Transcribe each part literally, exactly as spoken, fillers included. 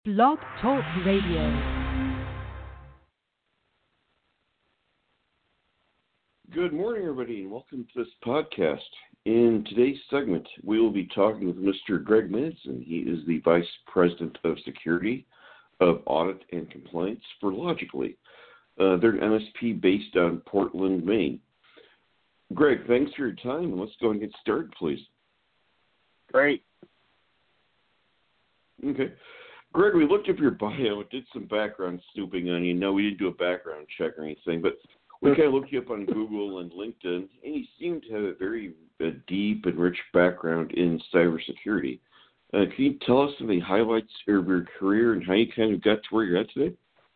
Blog Talk Radio. Good morning, everybody, and welcome to this podcast. In today's segment, we will be talking with Mister Greg Manson. He is the Vice President of Security of Audit and Compliance for Logically. Uh, they're an M S P based on Portland, Maine. Greg, thanks for your time, and let's go and get started, please. Great. Okay. Greg, we looked up your bio, did some background snooping on you. No, we didn't do a background check or anything, but we kind of looked you up on Google and LinkedIn, and you seem to have a very uh, deep and rich background in cybersecurity. Uh, can you tell us some of the highlights of your career and how you kind of got to where you're at today?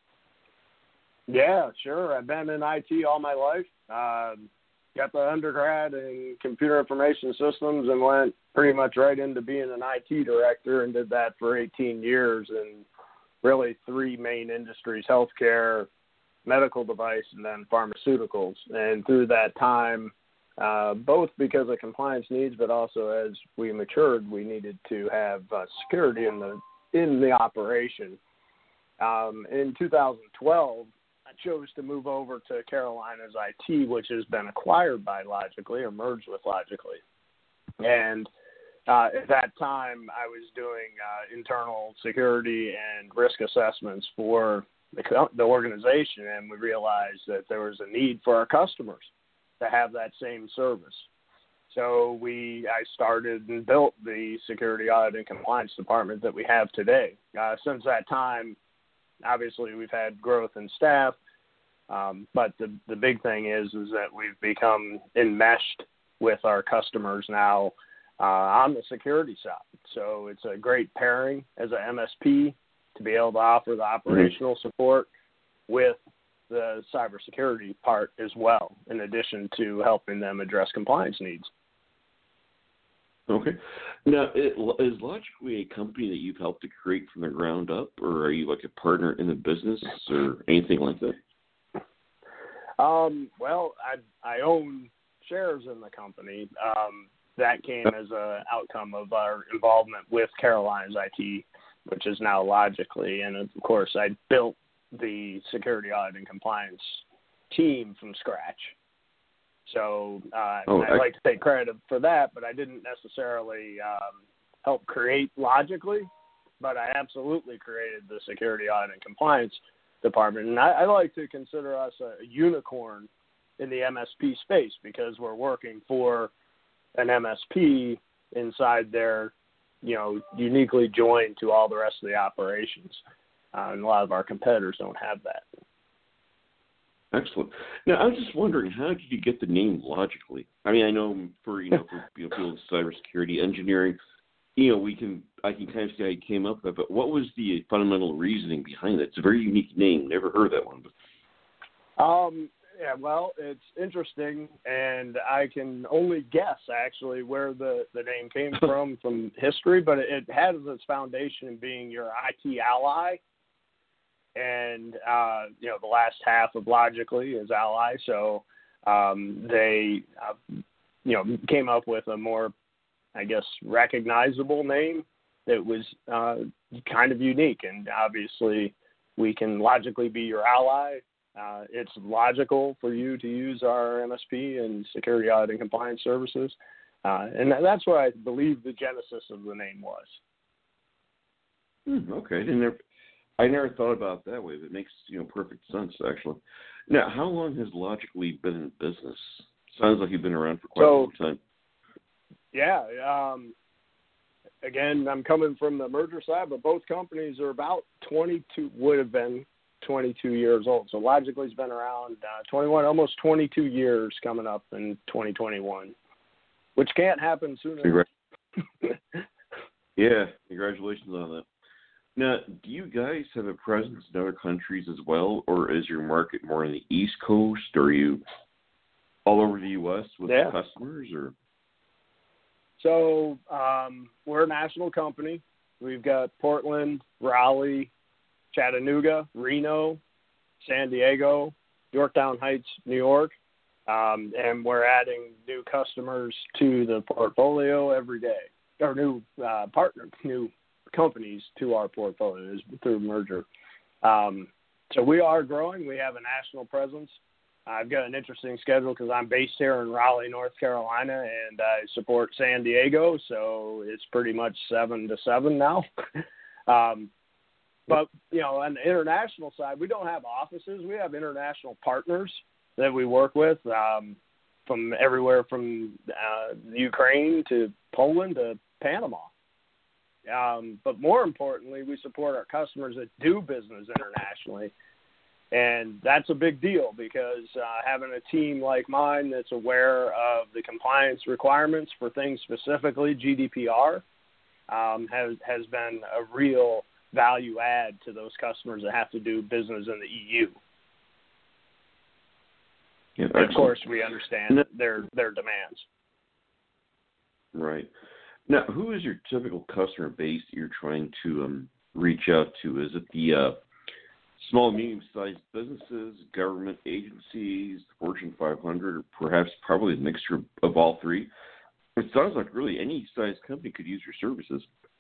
Yeah, sure. I've been in I T all my life. Um, got the undergrad in computer information systems and went pretty much right into being an I T director and did that for eighteen years in really three main industries: healthcare, medical device, and then pharmaceuticals. And through that time, uh, both because of compliance needs, but also as we matured, we needed to have uh, security in the in the operation. Um, in two thousand twelve, I chose to move over to Carolina's I T, which has been acquired by Logically or merged with Logically. And uh, at that time, I was doing uh, internal security and risk assessments for the, the organization, and we realized that there was a need for our customers to have that same service. So we, I started and built the security audit and compliance department that we have today. Uh, since that time, obviously, we've had growth in staff, um, but the the big thing is is that we've become enmeshed with our customers now uh, on the security side. So it's a great pairing as a M S P to be able to offer the operational support with the cybersecurity part as well, in addition to helping them address compliance needs. Okay. Now, is Logically a company that you've helped to create from the ground up, or are you like a partner in the business or anything like that? Um, well, I, I own shares in the company. Um, that came as an outcome of our involvement with Carolina's I T, which is now Logically. And, of course, I built the security audit and compliance team from scratch. So uh, oh, I'd I, like to take credit for that, but I didn't necessarily um, help create Logically, but I absolutely created the security audit and compliance department. And I, I like to consider us a unicorn in the M S P space because we're working for an M S P inside there, you know, uniquely joined to all the rest of the operations. Uh, and a lot of our competitors don't have that. Excellent. Now, I was just wondering, how did you get the name Logically? I mean, I know for you know for you know, people in cybersecurity engineering, you know, we can I can kind of see how you came up with it. But what was the fundamental reasoning behind it? It's a very unique name. Never heard that one. But... Um. Yeah. Well, it's interesting, and I can only guess actually where the, the name came from from history. But it, it has its foundation in being your I T ally. And, uh, you know, the last half of Logically is Ally. So um, they, uh, you know, came up with a more, I guess, recognizable name that was uh, kind of unique. And obviously we can logically be your ally. Uh, it's logical for you to use our M S P and security audit and compliance services. Uh, and that's what I believe the genesis of the name was. Hmm, okay. I didn't ever... I never thought about it that way, but it makes, you know, perfect sense, actually. Now, how long has Logically been in business? Sounds like you've been around for quite so, a long time. Yeah. Um, again, I'm coming from the merger side, but both companies are about twenty-two, would have been twenty-two years old. So Logically's been around uh, twenty-one, almost twenty-two years coming up in twenty twenty-one, which can't happen sooner. Congra- yeah, congratulations on that. Now, do you guys have a presence in other countries as well, or is your market more on the East Coast, or are you all over the U S with yeah. customers? Or So um, we're a national company. We've got Portland, Raleigh, Chattanooga, Reno, San Diego, Yorktown Heights, New York, um, and we're adding new customers to the portfolio every day, or new uh, partner, new companies to our portfolios through merger. Um, so we are growing. We have a national presence. I've got an interesting schedule because I'm based here in Raleigh, North Carolina, and I support San Diego, so it's pretty much seven to seven now. um, but, you know, on the international side, we don't have offices. We have international partners that we work with um, from everywhere from uh, Ukraine to Poland to Panama. Um, but more importantly, we support our customers that do business internationally. And that's a big deal because uh, having a team like mine that's aware of the compliance requirements for things specifically G D P R um, has, has been a real value add to those customers that have to do business in the E U. Yeah, and of course, we understand their their demands. Right. Now, who is your typical customer base that you're trying to um, reach out to? Is it the uh, small, medium-sized businesses, government agencies, Fortune five hundred, or perhaps probably a mixture of all three? It sounds like really any size company could use your services.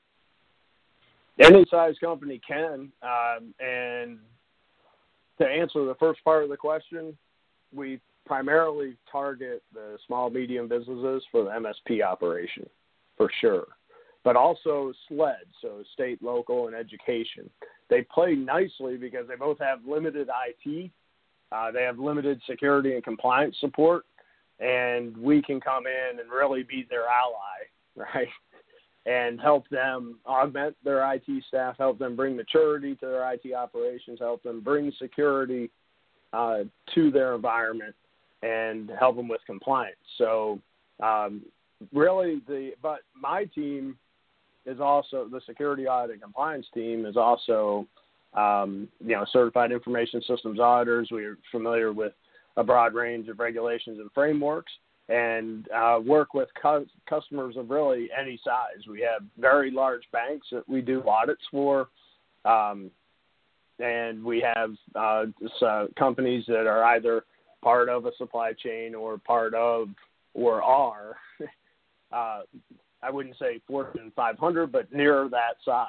Any size company can. Um, and to answer the first part of the question, we primarily target the small, medium businesses for the M S P operation, for sure. But also SLED, so state, local, and education. They play nicely because they both have limited I T. Uh, they have limited security and compliance support. And we can come in and really be their ally, right? And help them augment their I T staff, help them bring maturity to their I T operations, help them bring security uh, to their environment, and help them with compliance. So um, really, the but my team is also, the security audit and compliance team is also, um, you know, certified information systems auditors. We are familiar with a broad range of regulations and frameworks, and uh, work with cu- customers of really any size. We have very large banks that we do audits for, um, and we have uh, just, uh, companies that are either part of a supply chain or part of or are, uh, I wouldn't say Fortune five hundred, but near that size.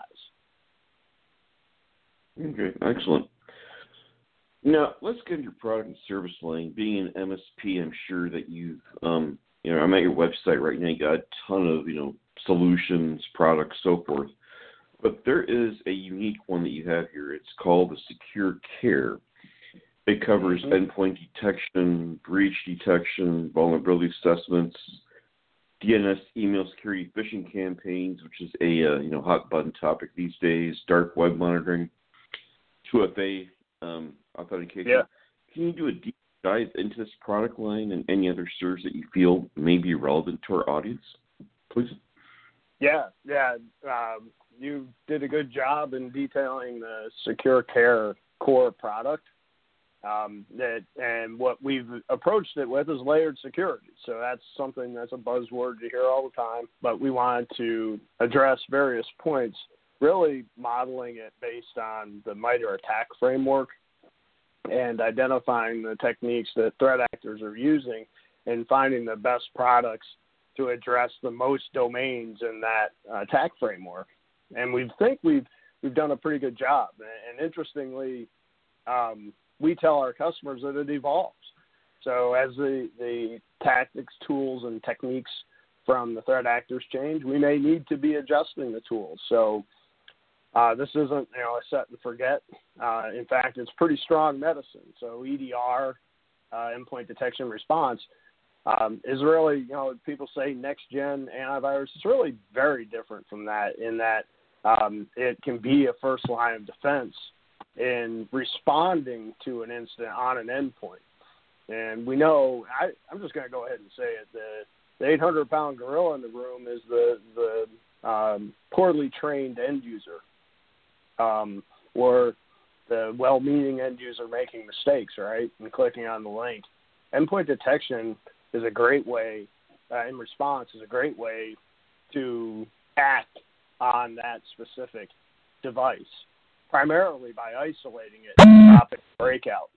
Okay, excellent. Now, let's get into your product and service line. Being an M S P, I'm sure that you've, um, you know, I'm at your website right now. You got a ton of, you know, solutions, products, so forth. But there is a unique one that you have here. It's called the Secure Care. It covers mm-hmm. endpoint detection, breach detection, vulnerability assessments, D N S email security phishing campaigns, which is a uh, you know hot button topic these days, dark web monitoring, two F A um, authentication. Yeah. Can you do a deep dive into this product line and any other services that you feel may be relevant to our audience, please? Yeah, yeah. Um, you did a good job in detailing the Secure Care core product. Um, that and what we've approached it with is layered security. So that's something that's a buzzword you hear all the time. But we wanted to address various points, really modeling it based on the MITRE ATT&CK framework and identifying the techniques that threat actors are using and finding the best products to address the most domains in that uh, attack framework. And we think we've we've done a pretty good job. And interestingly, um, we tell our customers that it evolves. So as the, the tactics, tools, and techniques from the threat actors change, we may need to be adjusting the tools. So uh, this isn't, you know, a set and forget. Uh, in fact, it's pretty strong medicine. So E D R, uh, endpoint detection response, um, is really, you know, people say next-gen antivirus. It's really very different from that in that um, it can be a first line of defense in responding to an incident on an endpoint. And we know, I, I'm just going to go ahead and say it, the, the eight hundred pound gorilla in the room is the, the um, poorly trained end user, um, or the well-meaning end user making mistakes, right, and clicking on the link. Endpoint detection is a great way, uh, in response, is a great way to act on that specific device, primarily by isolating it and stopping breakout.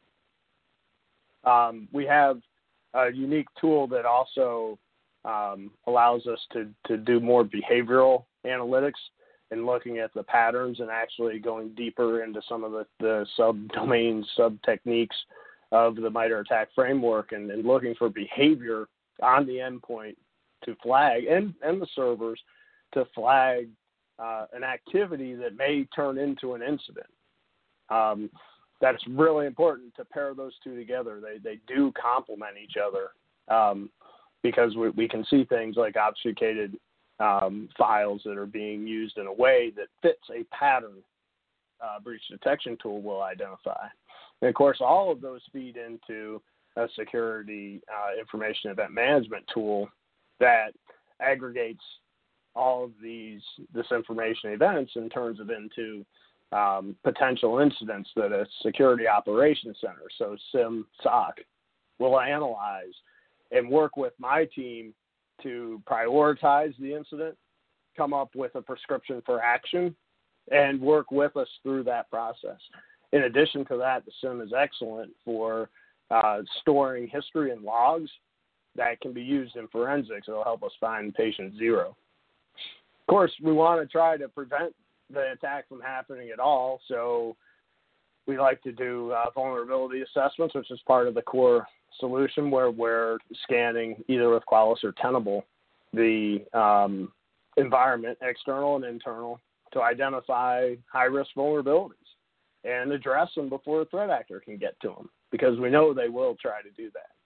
Um, we have a unique tool that also um, allows us to, to do more behavioral analytics and looking at the patterns and actually going deeper into some of the, the sub-domains, sub-techniques of the MITRE ATT&CK framework and, and looking for behavior on the endpoint to flag, and, and the servers to flag uh, an activity that may turn into an incident. Um, that's really important to pair those two together. They, they do complement each other um, because we, we can see things like obfuscated Um, files that are being used in a way that fits a pattern uh, breach detection tool will identify. And, of course, all of those feed into a security uh, information event management tool that aggregates all of these this information events and turns it into um, potential incidents that a security operations center, so SIM S O C, will analyze and work with my team to prioritize the incident, come up with a prescription for action, and work with us through that process. In addition to that, the SIM is excellent for uh, storing history and logs that can be used in forensics. It'll help us find patient zero. Of course, we want to try to prevent the attack from happening at all, so we like to do uh, vulnerability assessments, which is part of the core solution where we're scanning either with Qualys or Tenable the um, environment, external and internal, to identify high-risk vulnerabilities and address them before a threat actor can get to them, because we know they will try to do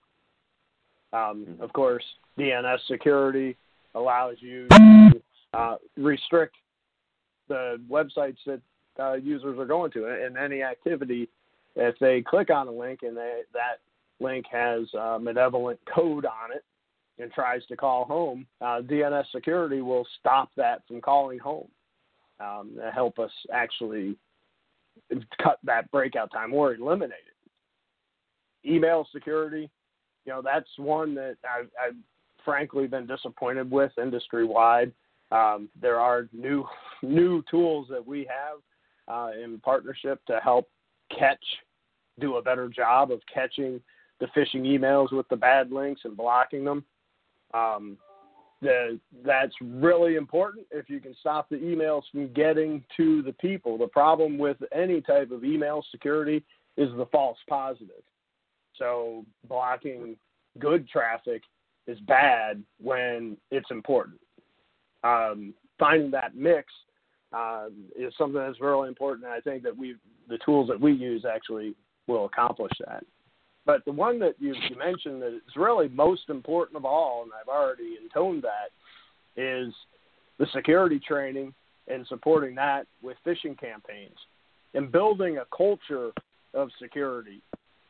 that. Um, of course, D N S security allows you to uh, restrict the websites that uh, users are going to, and any activity, if they click on a link and they, that link has uh, malevolent code on it and tries to call home, uh, D N S security will stop that from calling home um, to help us actually cut that breakout time or eliminate it. Email security, you know, that's one that I've, I've frankly been disappointed with industry-wide. Um, there are new new tools that we have uh, in partnership to help catch, do a better job of catching the phishing emails with the bad links and blocking them. Um, the, that's really important if you can stop the emails from getting to the people. The problem with any type of email security is the false positive. So blocking good traffic is bad when it's important. Um, finding that mix uh, is something that's really important, and I think that we the tools that we use actually will accomplish that. But the one that you, you mentioned that is really most important of all, and I've already intoned that, is the security training and supporting that with phishing campaigns and building a culture of security.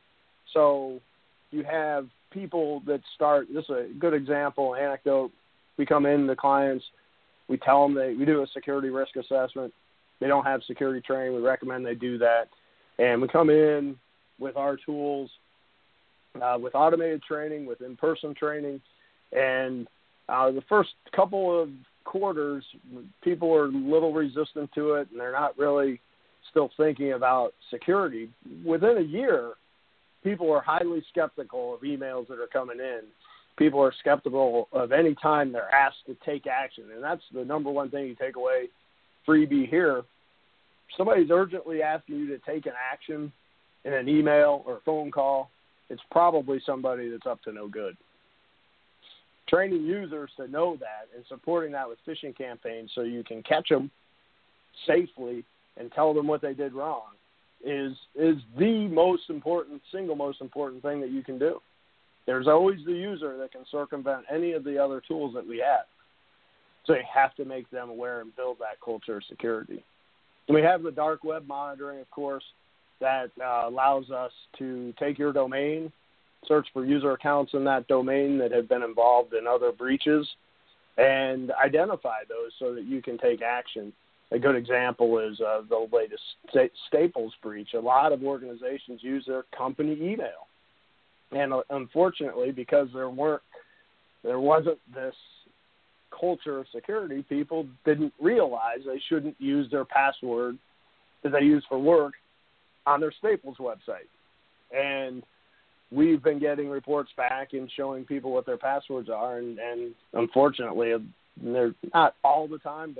So you have people that start, this is a good example, anecdote. We come in, the clients, we tell them that we do a security risk assessment. They don't have security training. We recommend they do that. And we come in with our tools, Uh, with automated training, with in-person training, and uh, the first couple of quarters, people are a little resistant to it, and they're not really still thinking about security. Within a year, people are highly skeptical of emails that are coming in. People are skeptical of any time they're asked to take action, and that's the number one thing you take away, freebie here. Somebody's urgently asking you to take an action in an email or phone call. It's probably somebody that's up to no good. Training users to know that and supporting that with phishing campaigns so you can catch them safely and tell them what they did wrong is is the most important, single most important thing that you can do. There's always the user that can circumvent any of the other tools that we have. So you have to make them aware and build that culture of security. And we have the dark web monitoring, of course, that uh, allows us to take your domain, search for user accounts in that domain that have been involved in other breaches, and identify those so that you can take action. A good example is uh, the latest St- Staples breach. A lot of organizations use their company email. And uh, unfortunately, because there weren't, there wasn't this culture of security, people didn't realize they shouldn't use their password that they use for work on their Staples website. And we've been getting reports back and showing people what their passwords are, and, and unfortunately, they're not all the time, but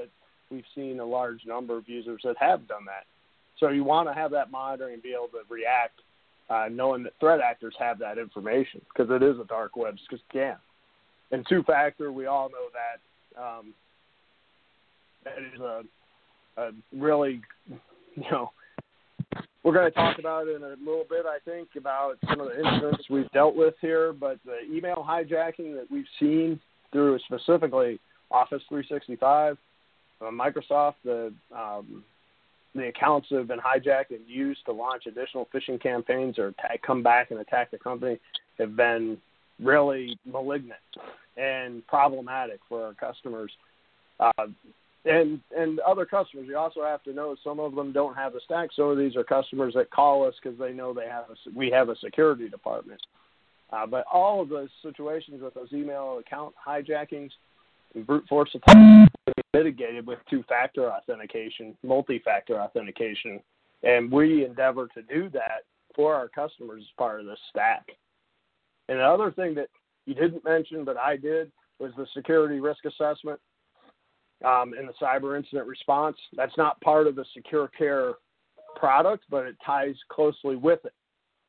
we've seen a large number of users that have done that. So you want to have that monitoring and be able to react, uh, knowing that threat actors have that information, because it is a dark web scam. And two-factor, we all know that um, that is a, a really, you know, we're going to talk about it in a little bit, I think, about some of the incidents we've dealt with here, but the email hijacking that we've seen through specifically Office three sixty-five, uh, Microsoft, the um, the accounts that have been hijacked and used to launch additional phishing campaigns or attack, come back and attack the company have been really malignant and problematic for our customers. Uh, and and other customers, you also have to know some of them don't have the stack. Some of these are customers that call us because they know they have a, we have a security department. Uh, but all of those situations with those email account hijackings and brute force attacks can be mitigated with two-factor authentication, multi-factor authentication. And we endeavor to do that for our customers as part of this stack. And the other thing that you didn't mention, but I did, was the security risk assessment um, and the cyber incident response. That's not part of the Secure Care product, but it ties closely with it.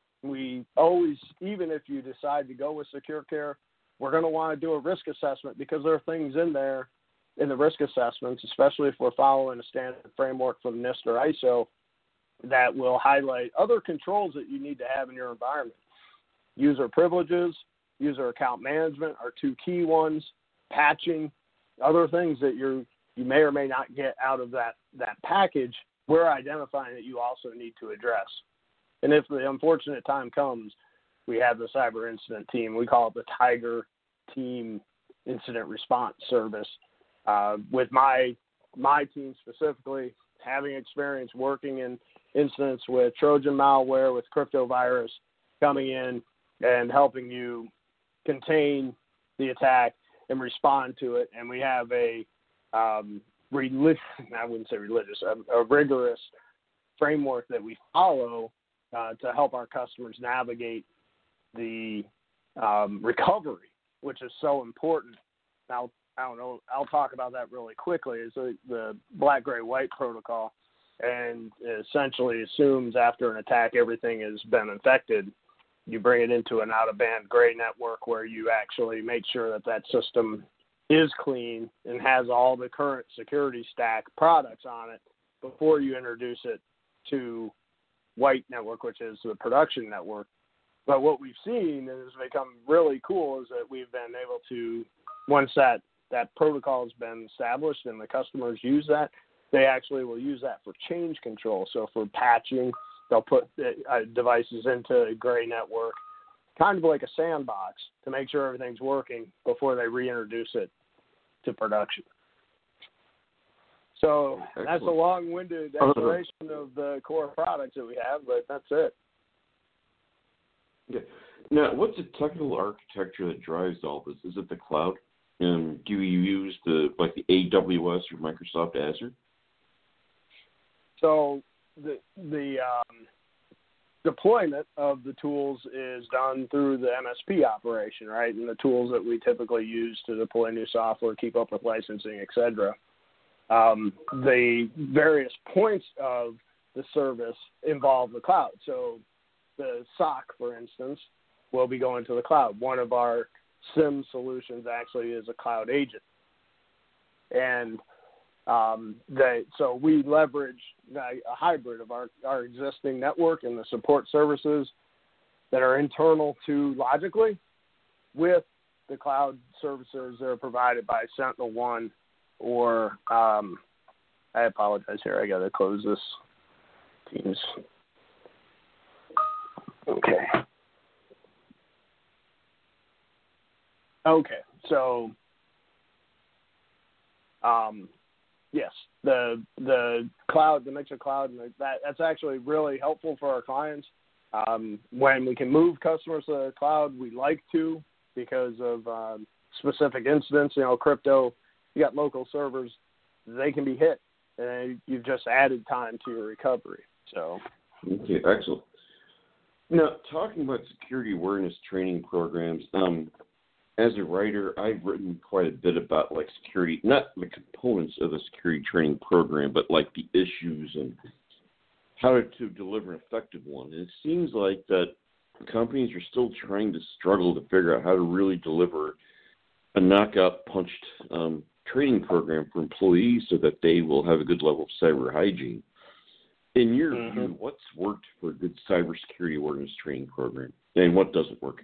We always, even if you decide to go with Secure Care, we're going to want to do a risk assessment, because there are things in there in the risk assessments, especially if we're following a standard framework from NIST or I S O, that will highlight other controls that you need to have in your environment. User privileges, user account management are two key ones, patching, other things that you're, you may or may not get out of that, that package, we're identifying that you also need to address. And if the unfortunate time comes, we have the cyber incident team. We call it the Tiger Team Incident Response Service. Uh, with my my team specifically, having experience working in incidents with Trojan malware, with crypto virus coming in and helping you contain the attack and respond to it. And we have a um, religious, I wouldn't say religious, a, a rigorous framework that we follow uh, to help our customers navigate the um, recovery, which is so important. Now, I don't know, I'll talk about that really quickly. It's a, the black, gray, white protocol, and it essentially assumes after an attack everything has been infected. You bring it into an out-of-band gray network where you actually make sure that that system is clean and has all the current security stack products on it before you introduce it to white network, which is the production network. But what we've seen has become really cool is that we've been able to, once that, that protocol has been established and the customers use that, they actually will use that for change control. So for patching, they'll put uh, devices into a gray network, kind of like a sandbox, to make sure everything's working before they reintroduce it to production. So Excellent. That's a long-winded explanation of the core products that we have, but that's it. Yeah. Now, what's the technical architecture that drives all this? Is it the cloud? Um, do you use the like the A W S or Microsoft Azure? So the the um, deployment of the tools is done through the M S P operation, right? And the tools that we typically use to deploy new software, keep up with licensing, et cetera. Um, the various points of the service involve the cloud. So the S O C, for instance, will be going to the cloud. One of our SIEM solutions actually is a cloud agent. And um, they, so we leverage a hybrid of our, our existing network and the support services that are internal to Logically with the cloud services that are provided by SentinelOne or um, I apologize here. I got to close this Teams. Okay. Okay. So, um, yes, the the cloud, the mix of cloud, and the, that that's actually really helpful for our clients. Um, when we can move customers to the cloud, we like to because of um, specific incidents. You know, crypto, you got local servers, they can be hit, and you've just added time to your recovery. So, okay, excellent. Now, talking about security awareness training programs, um, as a writer, I've written quite a bit about like security, not the components of the security training program, but like the issues and how to deliver an effective one. And it seems like that companies are still trying to struggle to figure out how to really deliver a knockout punched um, training program for employees so that they will have a good level of cyber hygiene. In your mm-hmm. view, what's worked for a good cybersecurity awareness training program, and what doesn't work?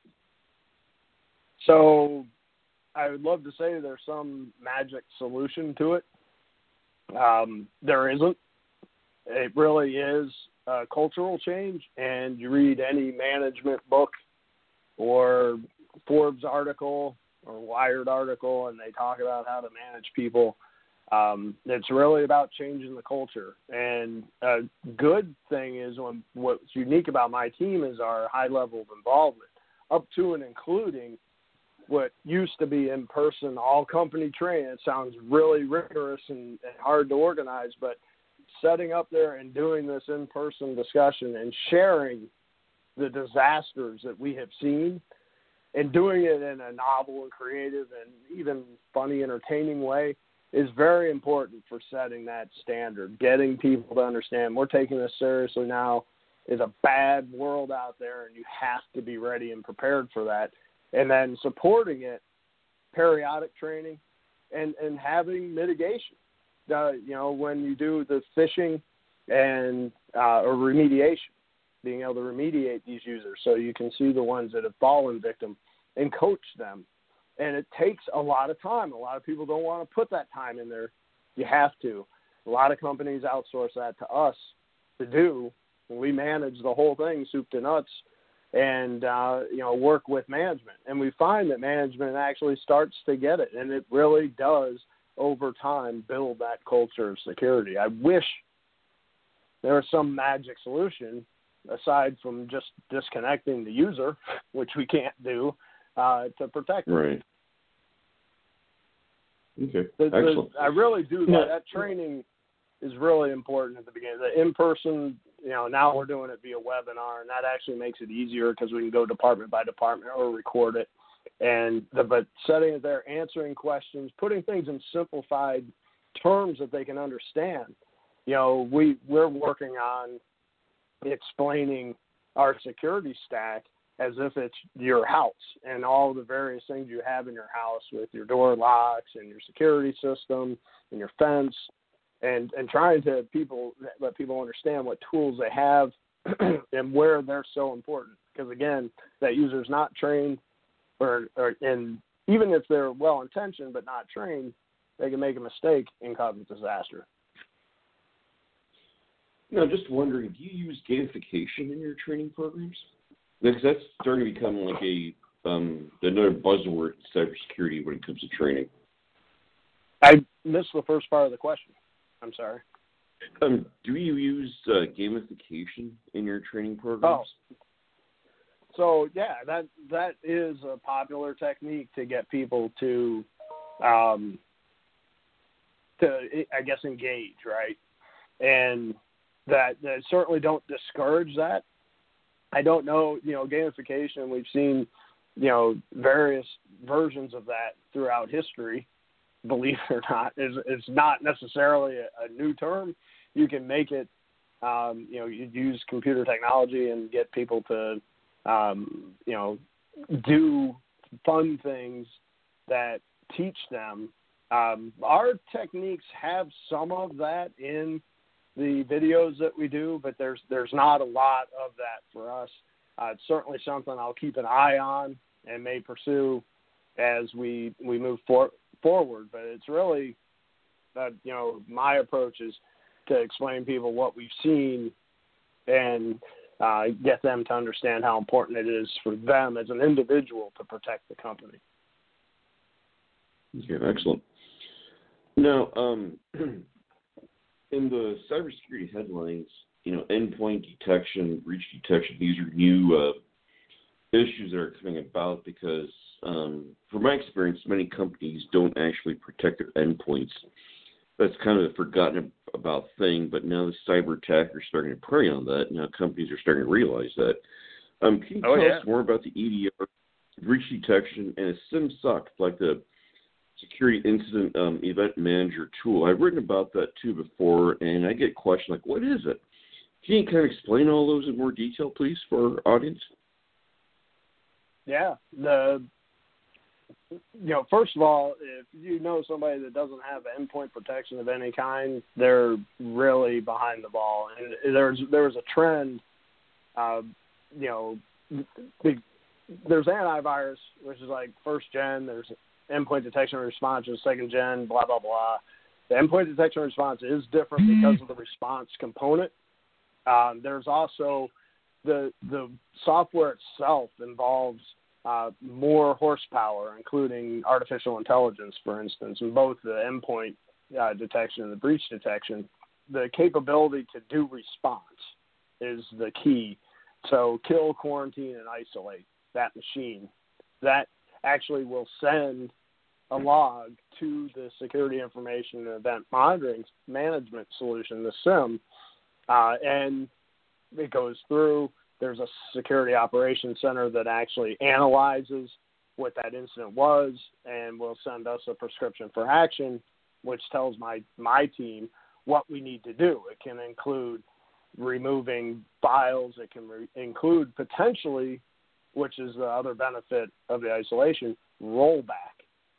So I would love to say there's some magic solution to it. Um, there isn't. It really is a cultural change, and you read any management book or Forbes article or Wired article, and they talk about how to manage people. Um, it's really about changing the culture. And a good thing is when, what's unique about my team is our high level of involvement, up to and including what used to be in-person all-company training. It sounds really rigorous and, and hard to organize, but setting up there and doing this in-person discussion and sharing the disasters that we have seen and doing it in a novel and creative and even funny, entertaining way is very important for setting that standard, getting people to understand we're taking this seriously now. It's a bad world out there, and you have to be ready and prepared for that. And then supporting it, periodic training, and, and having mitigation. Uh, you know, when you do the phishing and uh, or remediation, being able to remediate these users so you can see the ones that have fallen victim and coach them. And it takes a lot of time. A lot of people don't want to put that time in there. You have to. A lot of companies outsource that to us to do. We manage the whole thing, soup to nuts, and, uh, you know, work with management. And we find that management actually starts to get it, and it really does, over time, build that culture of security. I wish there was some magic solution, aside from just disconnecting the user, which we can't do, uh, to protect them. Right. Okay, the, excellent. The, I really do. Yeah. That, that training is really important at the beginning. The in-person, you know, now we're doing it via webinar, and that actually makes it easier because we can go department by department or record it. And the, but setting it there, answering questions, putting things in simplified terms that they can understand. You know, we, we're working on explaining our security stack as if it's your house and all the various things you have in your house with your door locks and your security system and your fence, and, and trying to people let people understand what tools they have and where they're so important. Because, again, that user's not trained, or, or and even if they're well-intentioned but not trained, they can make a mistake and cause a disaster. Now, just wondering, do you use gamification in your training programs? Because that's starting to become like a um, another buzzword in cybersecurity when it comes to training. I missed the first part of the question. I'm sorry. Um, do you use uh, gamification in your training programs? Oh. So, yeah, that that is a popular technique to get people to, um, to I guess, engage, right? And that, that certainly don't discourage that. I don't know, you know, gamification, we've seen, you know, various versions of that throughout history, believe it or not. It's, it's not necessarily a, a new term. You can make it, um, you know, you use computer technology and get people to, um, you know, do fun things that teach them. Um, our techniques have some of that in the videos that we do, but there's there's not a lot of that for us. Uh, it's certainly something I'll keep an eye on and may pursue as we we move for, forward. But it's really, uh, you know, my approach is to explain to people what we've seen and uh, get them to understand how important it is for them as an individual to protect the company. Okay, excellent. Now, um, in the cybersecurity headlines, you know, endpoint detection, breach detection, these are new uh, issues that are coming about because, um, from my experience, many companies don't actually protect their endpoints. That's kind of a forgotten about thing, but now the cyber attackers are starting to prey on that. Now companies are starting to realize that. Um, can you oh, tell yeah. us more about the E D R breach detection, and a SIMSOC, like the Security Incident um, Event Manager tool. I've written about that too before, and I get questions like, what is it? Can you kind of explain all those in more detail, please, for our audience? Yeah. The you know, first of all, if you know somebody that doesn't have endpoint protection of any kind, they're really behind the ball. And there's there's a trend, uh, you know, the, there's antivirus, which is like first gen. There's endpoint detection and response, which is second gen. Blah blah blah. The endpoint detection and response is different because of the response component. Um, there's also the the software itself involves uh, more horsepower, including artificial intelligence, for instance, in both the endpoint uh, detection and the breach detection. The capability to do response is the key. So kill, quarantine, and isolate that machine. That actually will send a log to the security information and event monitoring management solution, the SIEM, uh, and it goes through. There's a security operations center that actually analyzes what that incident was and will send us a prescription for action, which tells my, my team what we need to do. It can include removing files. It can re- include potentially, which is the other benefit of the isolation, rollback.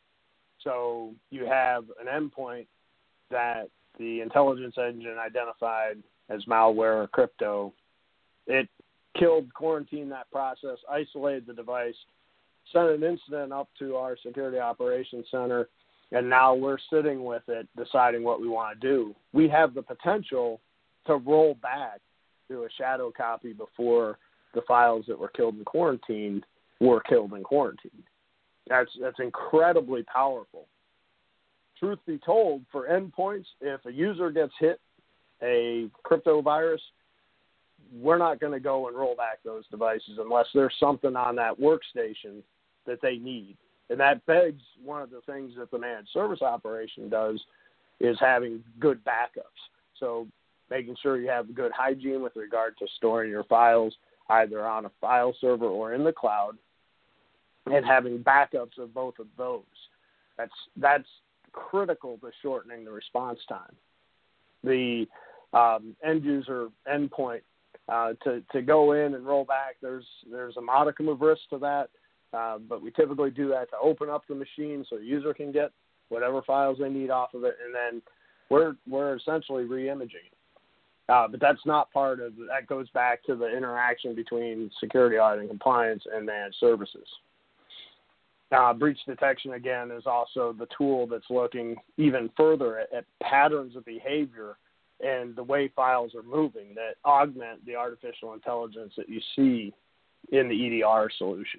So you have an endpoint that the intelligence engine identified as malware or crypto. It killed, quarantined that process, isolated the device, sent an incident up to our security operations center, and now we're sitting with it deciding what we want to do. We have the potential to roll back to a shadow copy before the files that were killed and quarantined were killed and quarantined. That's that's incredibly powerful. Truth be told, for endpoints, if a user gets hit a crypto virus, we're not going to go and roll back those devices unless there's something on that workstation that they need. And that begs one of the things that the managed service operation does is having good backups. So making sure you have good hygiene with regard to storing your files either on a file server or in the cloud, and having backups of both of those. That's that's critical to shortening the response time. The um, end user endpoint uh, to to go in and roll back, there's there's a modicum of risk to that, uh, but we typically do that to open up the machine so the user can get whatever files they need off of it, and then we're we're essentially re-imaging it. Uh, but that's not part of that. Goes back to the interaction between security audit and compliance and managed services. Uh, breach detection, again, is also the tool that's looking even further at, at patterns of behavior and the way files are moving that augment the artificial intelligence that you see in the E D R solution.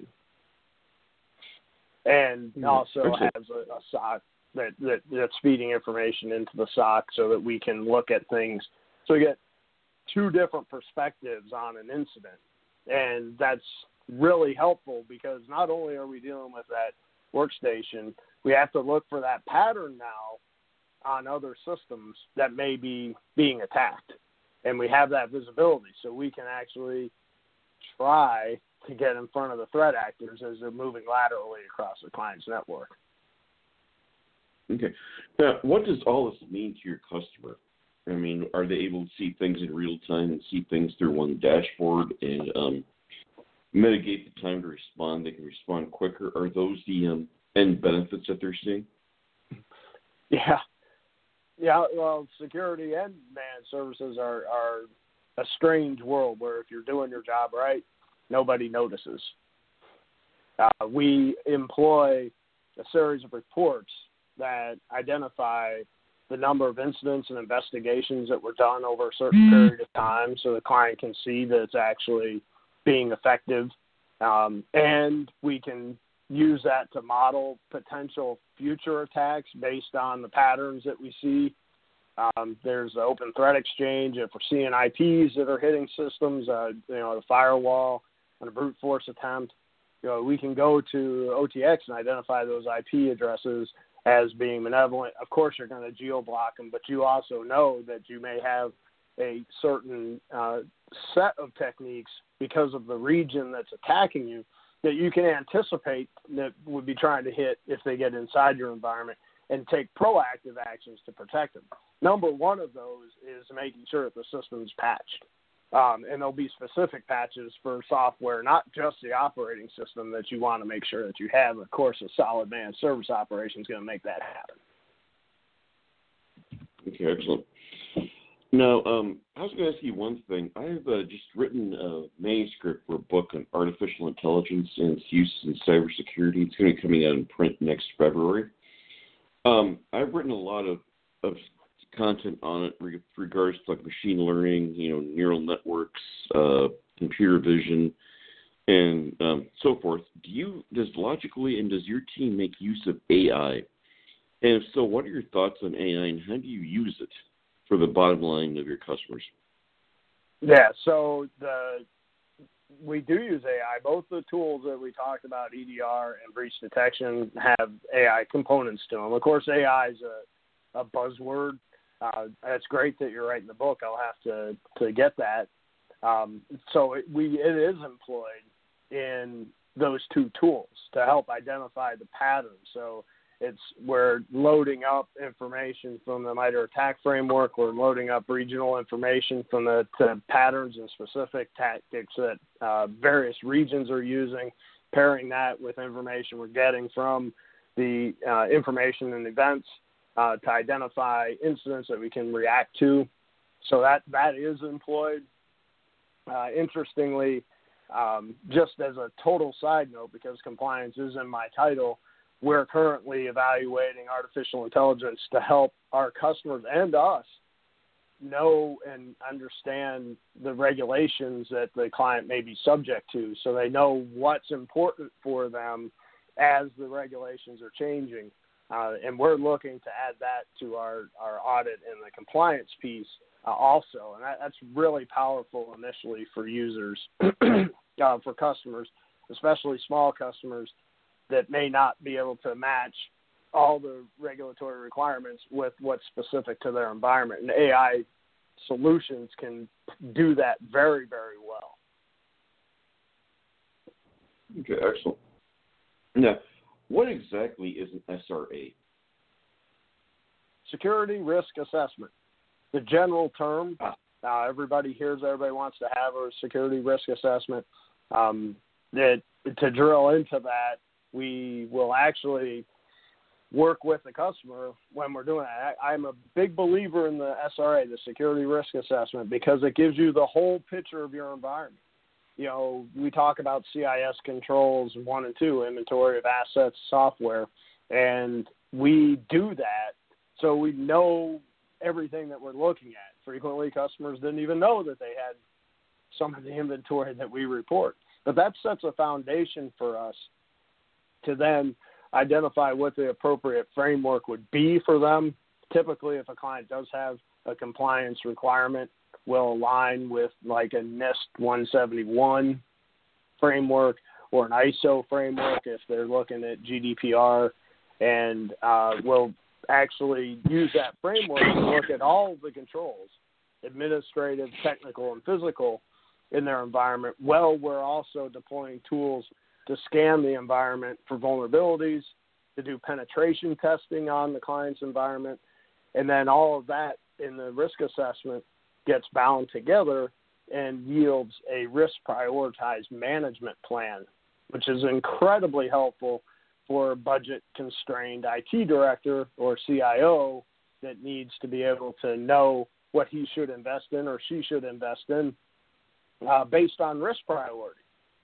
And also okay. has a, a S O C that, that, that's feeding information into the S O C so that we can look at things. So we get two different perspectives on an incident, and that's really helpful because not only are we dealing with that workstation, we have to look for that pattern now on other systems that may be being attacked, and we have that visibility so we can actually try to get in front of the threat actors as they're moving laterally across the client's network. Okay. Now, what does all this mean to your customer? I mean, are they able to see things in real time and see things through one dashboard and um, mitigate the time to respond? They can respond quicker. Are those the um, end benefits that they're seeing? Yeah. Yeah, well, security and managed services are, are a strange world where if you're doing your job right, nobody notices. Uh, we employ a series of reports that identify the number of incidents and investigations that were done over a certain period of time so the client can see that it's actually being effective. Um, and we can use that to model potential future attacks based on the patterns that we see. Um, there's the Open Threat Exchange. If we're seeing I Ps that are hitting systems, uh, you know, the firewall on a brute force attempt, you know, we can go to O T X and identify those I P addresses as being malevolent. Of course, you're going to geo-block them, but you also know that you may have a certain uh, set of techniques because of the region that's attacking you that you can anticipate that would be trying to hit if they get inside your environment, and take proactive actions to protect them. Number one of those is making sure that the system's patched. Um, and there'll be specific patches for software, not just the operating system, that you want to make sure that you have. Of course, a solid managed service operation is going to make that happen. Okay, excellent. Now, um, I was going to ask you one thing. I have uh, just written a manuscript for a book on artificial intelligence and its use in cybersecurity. It's going to be coming out in print next February. Um, I've written a lot of, of content on it with regards to like machine learning, you know, neural networks, uh, computer vision, and um, so forth. Do you, does Logically and does your team make use of A I? And if so, what are your thoughts on A I and how do you use it for the bottom line of your customers? Yeah, so the we do use A I. Both the tools that we talked about, E D R and breach detection, have A I components to them. Of course, A I is a, a buzzword. Uh, that's great that you're writing the book. I'll have to, to get that. Um, so it, we it is employed in those two tools to help identify the patterns. So it's we're loading up information from the MITRE ATT&CK framework. We're loading up regional information from the to patterns and specific tactics that uh, various regions are using, pairing that with information we're getting from the uh, information and events uh, to identify incidents that we can react to. So that, that is employed. Uh, interestingly, um, just as a total side note, because compliance is in my title, we're currently evaluating artificial intelligence to help our customers and us know and understand the regulations that the client may be subject to, so they know what's important for them as the regulations are changing. Uh, and we're looking to add that to our, our audit and the compliance piece uh, also. And that, that's really powerful initially for users, uh, for customers, especially small customers that may not be able to match all the regulatory requirements with what's specific to their environment. And A I solutions can do that very, very well. Okay, excellent. Now, what exactly is an S R A? Security Risk Assessment. The general term, uh, everybody hears, everybody wants to have a security risk assessment. Um, that, to drill into that, we will actually work with the customer when we're doing that. I, I'm a big believer in the S R A, the Security Risk Assessment, because it gives you the whole picture of your environment. You know, we talk about C I S controls one and two, inventory of assets, software, and we do that so we know everything that we're looking at. Frequently, customers didn't even know that they had some of the inventory that we report. But that sets a foundation for us to then identify what the appropriate framework would be for them. Typically, if a client does have a compliance requirement, we'll align with like a NIST one seventy-one framework or an I S O framework if they're looking at G D P R, and uh, we'll actually use that framework to look at all the controls, administrative, technical, and physical, in their environment. Well, we're also deploying tools to scan the environment for vulnerabilities, to do penetration testing on the client's environment, and then all of that in the risk assessment gets bound together and yields a risk prioritized management plan, which is incredibly helpful for a budget-constrained I T director or C I O that needs to be able to know what he should invest in or she should invest in uh, based on risk priority.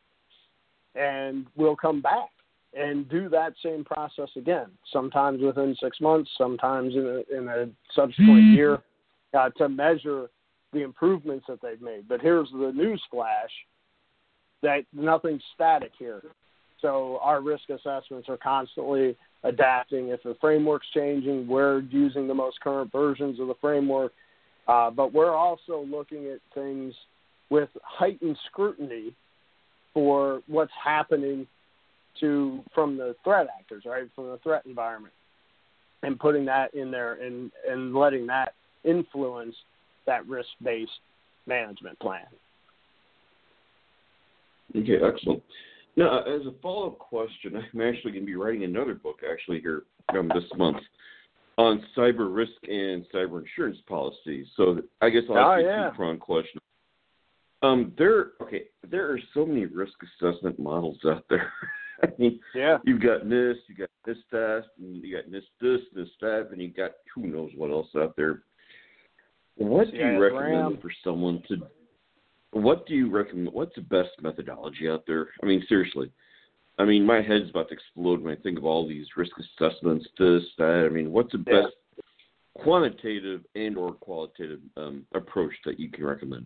And we'll come back and do that same process again, sometimes within six months, sometimes in a, in a subsequent year, uh, to measure the improvements that they've made. But here's the news flash, that nothing's static here. So our risk assessments are constantly adapting. If the framework's changing, we're using the most current versions of the framework. Uh, but we're also looking at things with heightened scrutiny for what's happening to from the threat actors, right, from the threat environment, and putting that in there and, and letting that influence that risk-based management plan. Okay, excellent. Now, as a follow-up question, I'm actually going to be writing another book actually here um, this month on cyber risk and cyber insurance policies. So I guess I'll ask oh, you yeah. a two-pronged question. Um, there, okay, there are so many risk assessment models out there. I mean, yeah. You've got NIST, you got NIST, and you got NIST this, NIST that, and you got who knows what else out there. What do you recommend for someone to? What do you recommend? What's the best methodology out there? I mean, seriously. I mean, my head's about to explode when I think of all these risk assessments, this, that. I mean, what's the yeah. best quantitative and or qualitative um, approach that you can recommend?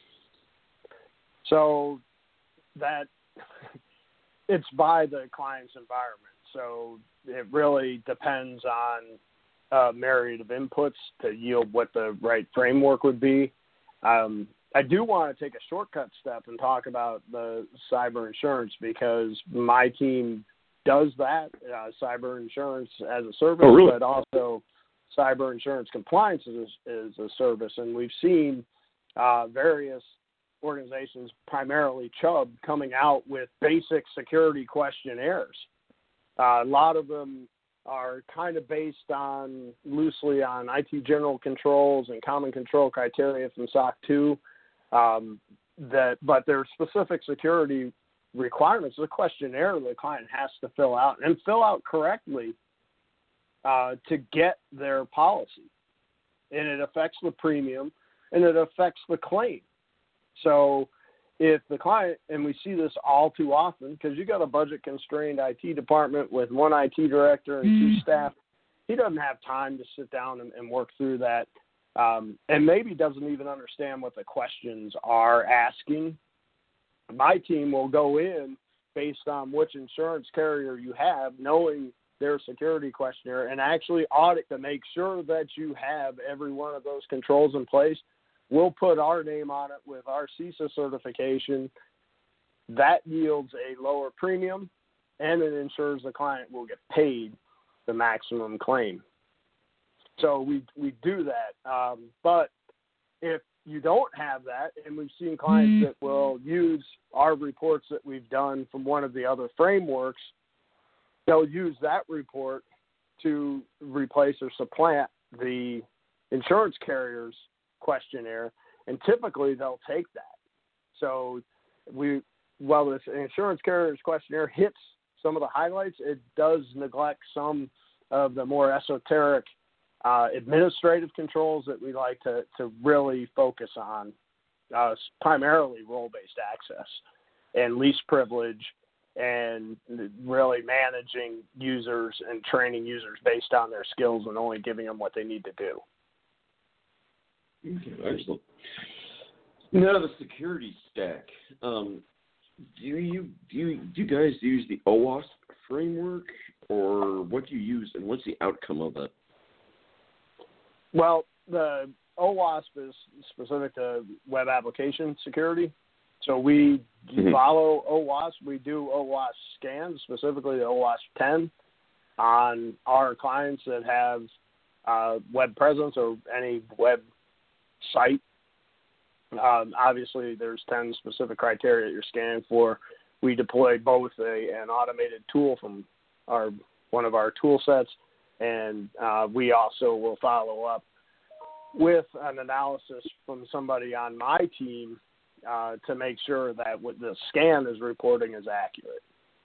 So that it's by the client's environment. So it really depends on a myriad of inputs to yield what the right framework would be. Um, I do want to take a shortcut step and talk about the cyber insurance because my team does that, uh, cyber insurance as a service, oh, really? but also cyber insurance compliance is, is a service. And we've seen uh, various organizations, primarily Chubb, coming out with basic security questionnaires. Uh, a lot of them are kind of based on loosely on I T general controls and common control criteria from S O C two. Um, that, but there are specific security requirements. The questionnaire the client has to fill out and fill out correctly uh, to get their policy, and it affects the premium and it affects the claim. So if the client, and we see this all too often, because you got a budget-constrained I T department with one I T director and two staff, he doesn't have time to sit down and, and work through that, um, and maybe doesn't even understand what the questions are asking. My team will go in based on which insurance carrier you have, knowing their security questionnaire, and actually audit to make sure that you have every one of those controls in place. We'll put our name on it with our CISA certification. That yields a lower premium, and it ensures the client will get paid the maximum claim. So we we do that. Um, but if you don't have that, and we've seen clients that will use our reports that we've done from one of the other frameworks, they'll use that report to replace or supplant the insurance carrier's questionnaire, and typically they'll take that. So we, while this insurance carrier's questionnaire hits some of the highlights, it does neglect some of the more esoteric uh, administrative controls that we like to, to really focus on, uh, primarily role-based access and least privilege, and really managing users and training users based on their skills and only giving them what they need to do. Okay, excellent. Now the security stack. Um, do you do you do you guys use the OWASP framework, or what do you use, and what's the outcome of that? Well, the OWASP is specific to web application security, so we mm-hmm. follow OWASP. We do OWASP scans, specifically the OWASP ten, on our clients that have uh, web presence or any web site. Um, obviously, there's ten specific criteria that you're scanning for. We deploy both a, an automated tool from our one of our tool sets, and uh, we also will follow up with an analysis from somebody on my team uh, to make sure that what the scan is reporting is accurate.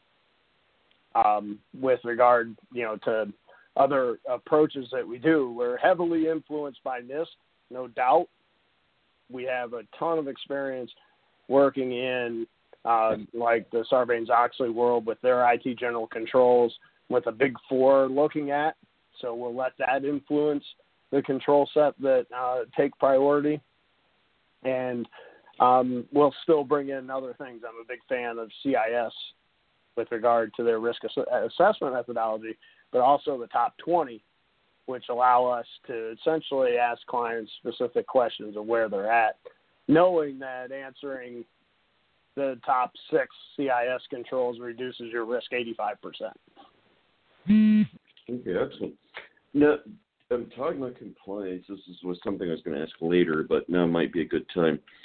Um, with regard, you know, to other approaches that we do, we're heavily influenced by NIST, no doubt. We have a ton of experience working in uh, like the Sarbanes-Oxley world with their I T general controls, with a big four looking at. So we'll let that influence the control set that uh, take priority. And um, we'll still bring in other things. I'm a big fan of C I S with regard to their risk ass- assessment methodology, but also the top twenty, which allow us to essentially ask clients specific questions of where they're at, knowing that answering the top six C I S controls reduces your risk eighty-five percent. Okay, excellent. Now, I'm talking about compliance. This is, was something I was going to ask later, but now might be a good time.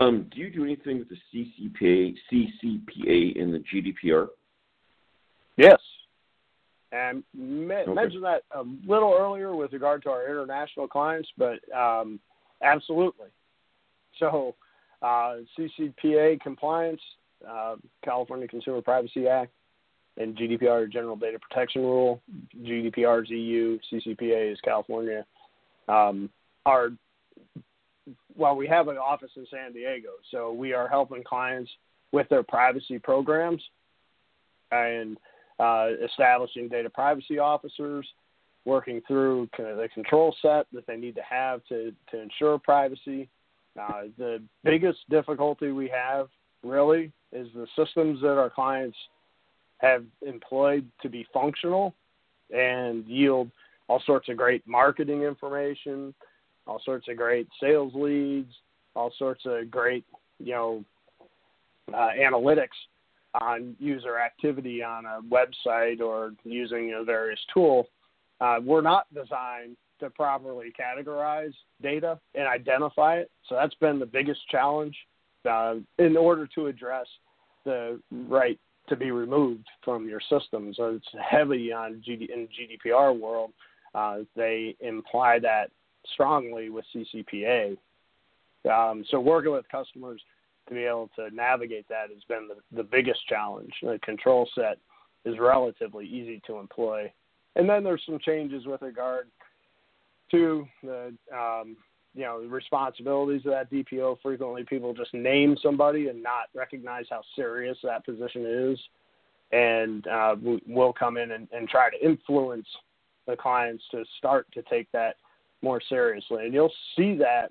Um, do you do anything with the C C P A, C C P A and the G D P R? Yes. And me- okay. mentioned that a little earlier with regard to our international clients, but um, absolutely. So uh, C C P A compliance, uh, California Consumer Privacy Act, and G D P R, General Data Protection Rule. G D P R is E U, C C P A is California. Um, are well, we have an office in San Diego, so we are helping clients with their privacy programs and uh, establishing data privacy officers, working through kind of the control set that they need to have to, to ensure privacy. Uh, the biggest difficulty we have, really, is the systems that our clients have employed to be functional and yield all sorts of great marketing information, all sorts of great sales leads, all sorts of great, you know, uh, analytics on user activity on a website or using a various tool. Uh, we're not designed to properly categorize data and identify it. So that's been the biggest challenge uh, in order to address the right to be removed from your system. So it's heavy on G D, in G D P R world. Uh, they imply that strongly with C C P A. Um, so working with customers to be able to navigate that has been the, the biggest challenge. The control set is relatively easy to employ. And then there's some changes with regard to the, um, you know, the responsibilities of that D P O. Frequently people just name somebody and not recognize how serious that position is. And uh, we'll come in and, and try to influence the clients to start to take that more seriously. And you'll see that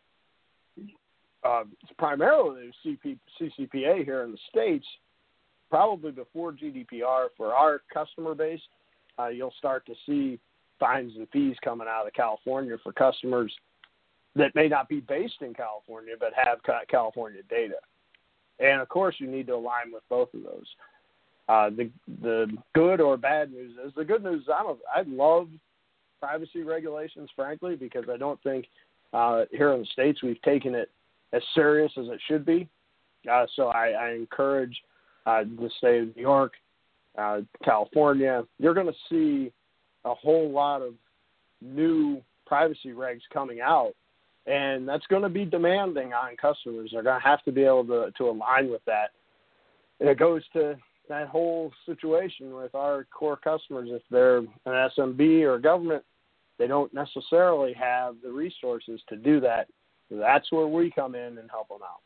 uh, primarily C C P A here in the States, probably before G D P R for our customer base. Uh, you'll start to see fines and fees coming out of California for customers that may not be based in California but have California data. And, of course, you need to align with both of those. Uh, the the good or bad news is the good news is I'm a, I love privacy regulations, frankly, because I don't think uh, here in the States we've taken it as serious as it should be. Uh, so I, I encourage uh, the state of New York, uh, California. You're going to see a whole lot of new privacy regs coming out, and that's going to be demanding on customers. They're going to have to be able to, to align with that. And it goes to that whole situation with our core customers. If they're an S M B or government, they don't necessarily have the resources to do that. That's where we come in and help them out.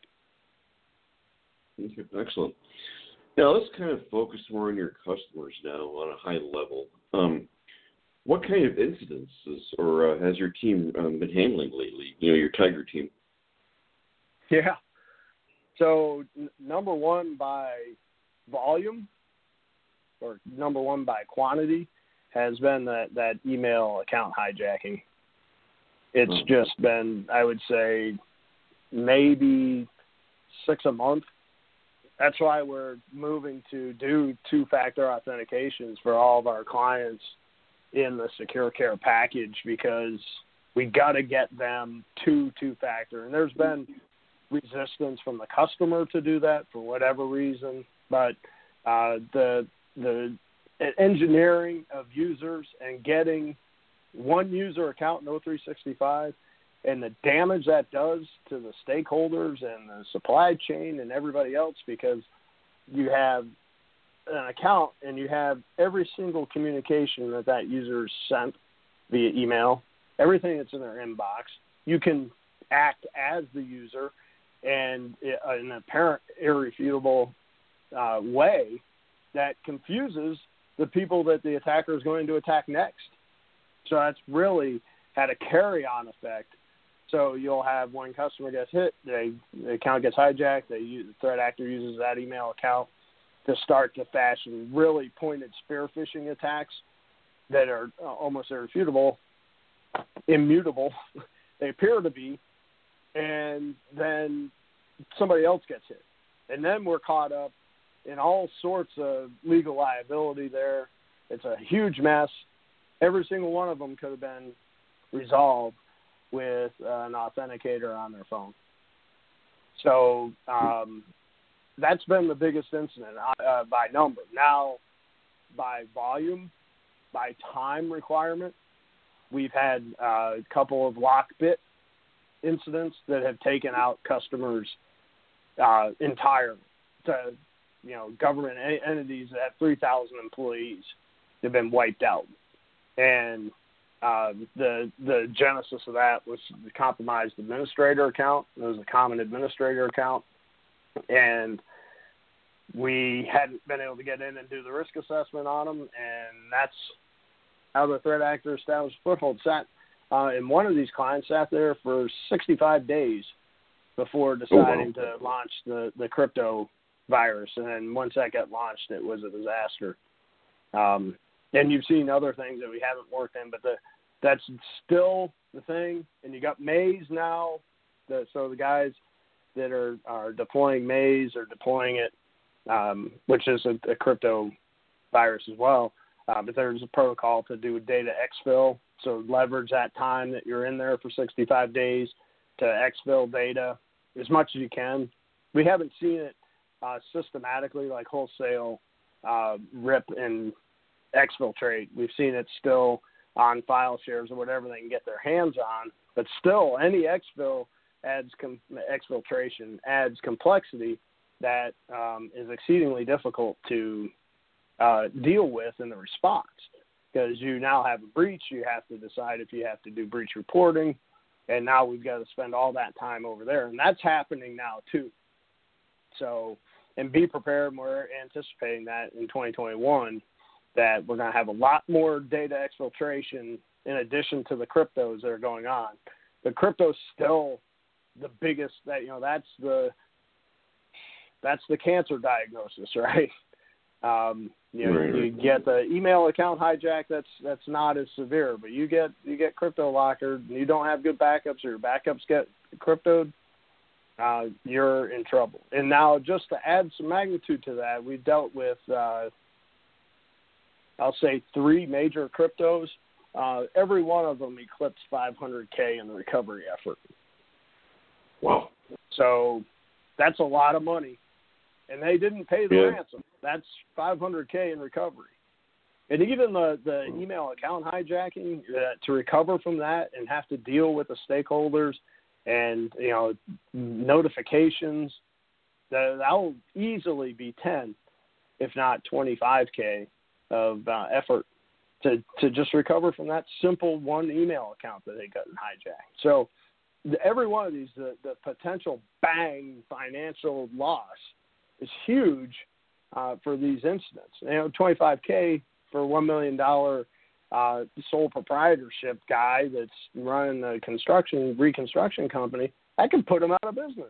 Okay, excellent. Now let's kind of focus more on your customers now on a high level. Um, what kind of incidences or uh, has your team um, been handling lately? You know, your Tiger team. Yeah. So n- number one by volume, or number one by quantity, has been that, that email account hijacking. It's oh. just been, I would say, maybe six a month. That's why we're moving to do two-factor authentications for all of our clients in the Secure Care package, because we got to get them to two-factor. And there's been resistance from the customer to do that for whatever reason, but uh, the the engineering of users and getting one user account in O three sixty-five and the damage that does to the stakeholders and the supply chain and everybody else, because you have an account and you have every single communication that that user sent via email, everything that's in their inbox. You can act as the user and in an apparent irrefutable uh, way that confuses the people that the attacker is going to attack next. So that's really had a carry-on effect. So you'll have one customer gets hit, they, the account gets hijacked, they use, the threat actor uses that email account to start to fashion really pointed spear phishing attacks that are uh, almost irrefutable, immutable, they appear to be, and then somebody else gets hit. And then we're caught up in all sorts of legal liability there. It's a huge mess. Every single one of them could have been resolved with uh, an authenticator on their phone. So um, that's been the biggest incident uh, by number. Now, by volume, by time requirement, we've had uh, a couple of lockbit incidents that have taken out customers uh, entirely. To, you know, government entities that have three thousand employees have been wiped out. And uh, the the genesis of that was the compromised administrator account. It was a common administrator account. And we hadn't been able to get in and do the risk assessment on them, and that's how the threat actor established foothold. Sat uh, and one of these clients sat there for sixty-five days before deciding oh, wow. to launch the, the crypto virus. And then once that got launched, it was a disaster. Um, and you've seen other things that we haven't worked in, but the, that's still the thing. And you got Maze now. The, so the guys that are, are deploying Maze are deploying it, um, which is a, a crypto virus as well. Uh, but there's a protocol to do data exfil. So leverage that time that you're in there for sixty-five days to exfil data as much as you can. We haven't seen it uh, systematically, like wholesale uh, rip and exfiltrate. We've seen it still on file shares or whatever they can get their hands on. But still, any exfil adds com- exfiltration adds complexity that um, is exceedingly difficult to uh, deal with in the response, because you now have a breach. You have to decide if you have to do breach reporting. And now we've got to spend all that time over there. And that's happening now, too. So, and be prepared. We're anticipating that in twenty twenty-one, that we're going to have a lot more data exfiltration in addition to the cryptos that are going on. The crypto's still the biggest, that, you know, that's the, that's the cancer diagnosis, right? Um, you know, right. you get the email account hijack. That's that's not as severe, but you get you get crypto lockered, and you don't have good backups, or your backups get cryptoed. Uh, you're in trouble. And now, just to add some magnitude to that, we dealt with, uh, I'll say, three major cryptos. Uh, every one of them eclipsed five hundred K in the recovery effort. Wow! So that's a lot of money. And they didn't pay the yeah. ransom. That's five hundred K in recovery. And even the, the email account hijacking, uh, to recover from that and have to deal with the stakeholders and, you know, notifications, that will easily be ten, if not twenty-five K of uh, effort to, to just recover from that simple one email account that they got hijacked. So every one of these, the, the potential bang financial loss is huge uh, for these incidents. You know, twenty-five K for a one million dollars uh, sole proprietorship guy that's running a construction, reconstruction company, that can put him out of business.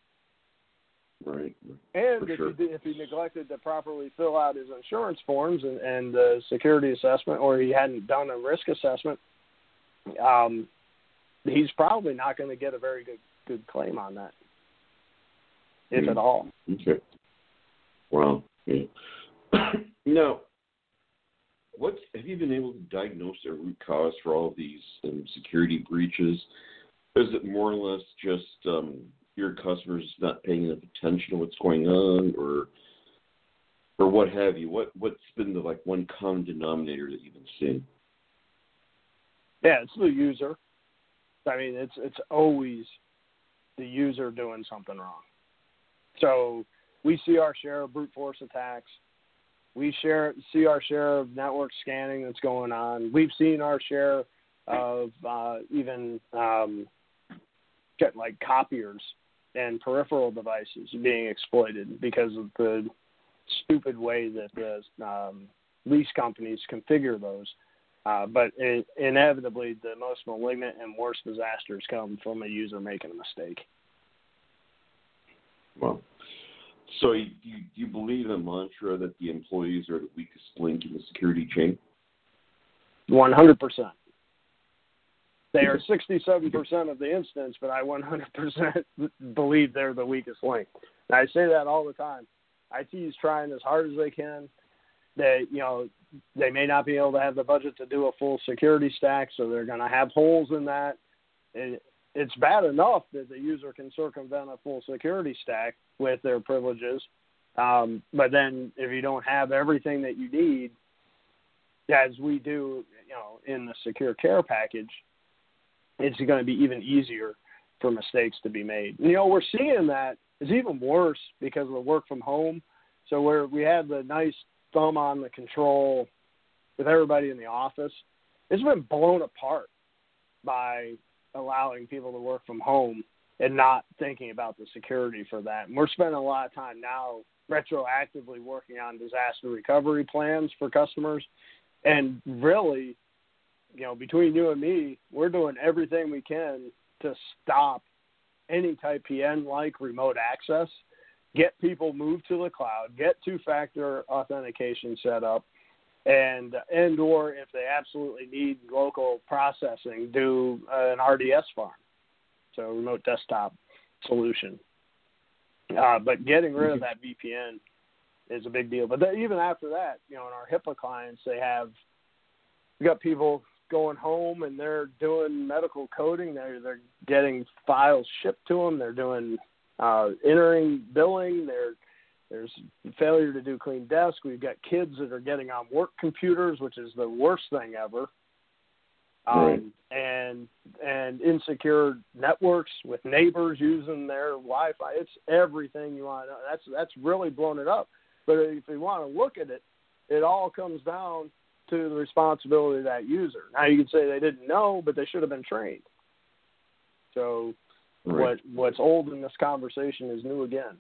Right. And for if, sure. he, if he neglected to properly fill out his insurance forms and, and the security assessment, or he hadn't done a risk assessment, um, he's probably not going to get a very good, good claim on that, if mm. at all. Okay. Wow. Yeah. Now, what have you been able to diagnose the root cause for all of these um, security breaches? Is it more or less just um, your customers not paying enough attention to what's going on, or or what have you? What what's been the like one common denominator that you've been seeing? Yeah, it's the user. I mean, it's it's always the user doing something wrong. So we see our share of brute force attacks. We share see our share of network scanning that's going on. We've seen our share of uh, even um, get like copiers and peripheral devices being exploited because of the stupid way that the um, lease companies configure those. Uh, but it, inevitably, the most malignant and worst disasters come from a user making a mistake. Well, so you, you, you believe the mantra that the employees are the weakest link in the security chain? one hundred percent. They are sixty-seven percent of the incidents, but I one hundred percent believe they're the weakest link. And I say that all the time. I T is trying as hard as they can. They, you know, they may not be able to have the budget to do a full security stack, so they're going to have holes in that. And it's bad enough that the user can circumvent a full security stack with their privileges. Um, but then if you don't have everything that you need, as we do, you know, in the secure care package, it's going to be even easier for mistakes to be made. And, you know, we're seeing that it's even worse because of the work from home. So where we had the nice thumb on the control with everybody in the office, it's been blown apart by allowing people to work from home and not thinking about the security for that. And we're spending a lot of time now retroactively working on disaster recovery plans for customers. And really, you know, between you and me, we're doing everything we can to stop any type P N-like remote access, get people moved to the cloud, get two-factor authentication set up, and and or if they absolutely need local processing, do uh, an R D S farm, so remote desktop solution. Uh, but getting rid of that V P N is a big deal. But then even after that, you know, in our HIPAA clients, they have we got people going home and they're doing medical coding. They're they're getting files shipped to them. They're doing uh, entering billing. They're There's failure to do clean desk. We've got kids that are getting on work computers, which is the worst thing ever. Um, right. And and insecure networks with neighbors using their Wi-Fi. It's everything you want to know. That's that's really blown it up. But if you want to look at it, it all comes down to the responsibility of that user. Now you can say they didn't know, but they should have been trained. So right. what what's old in this conversation is new again.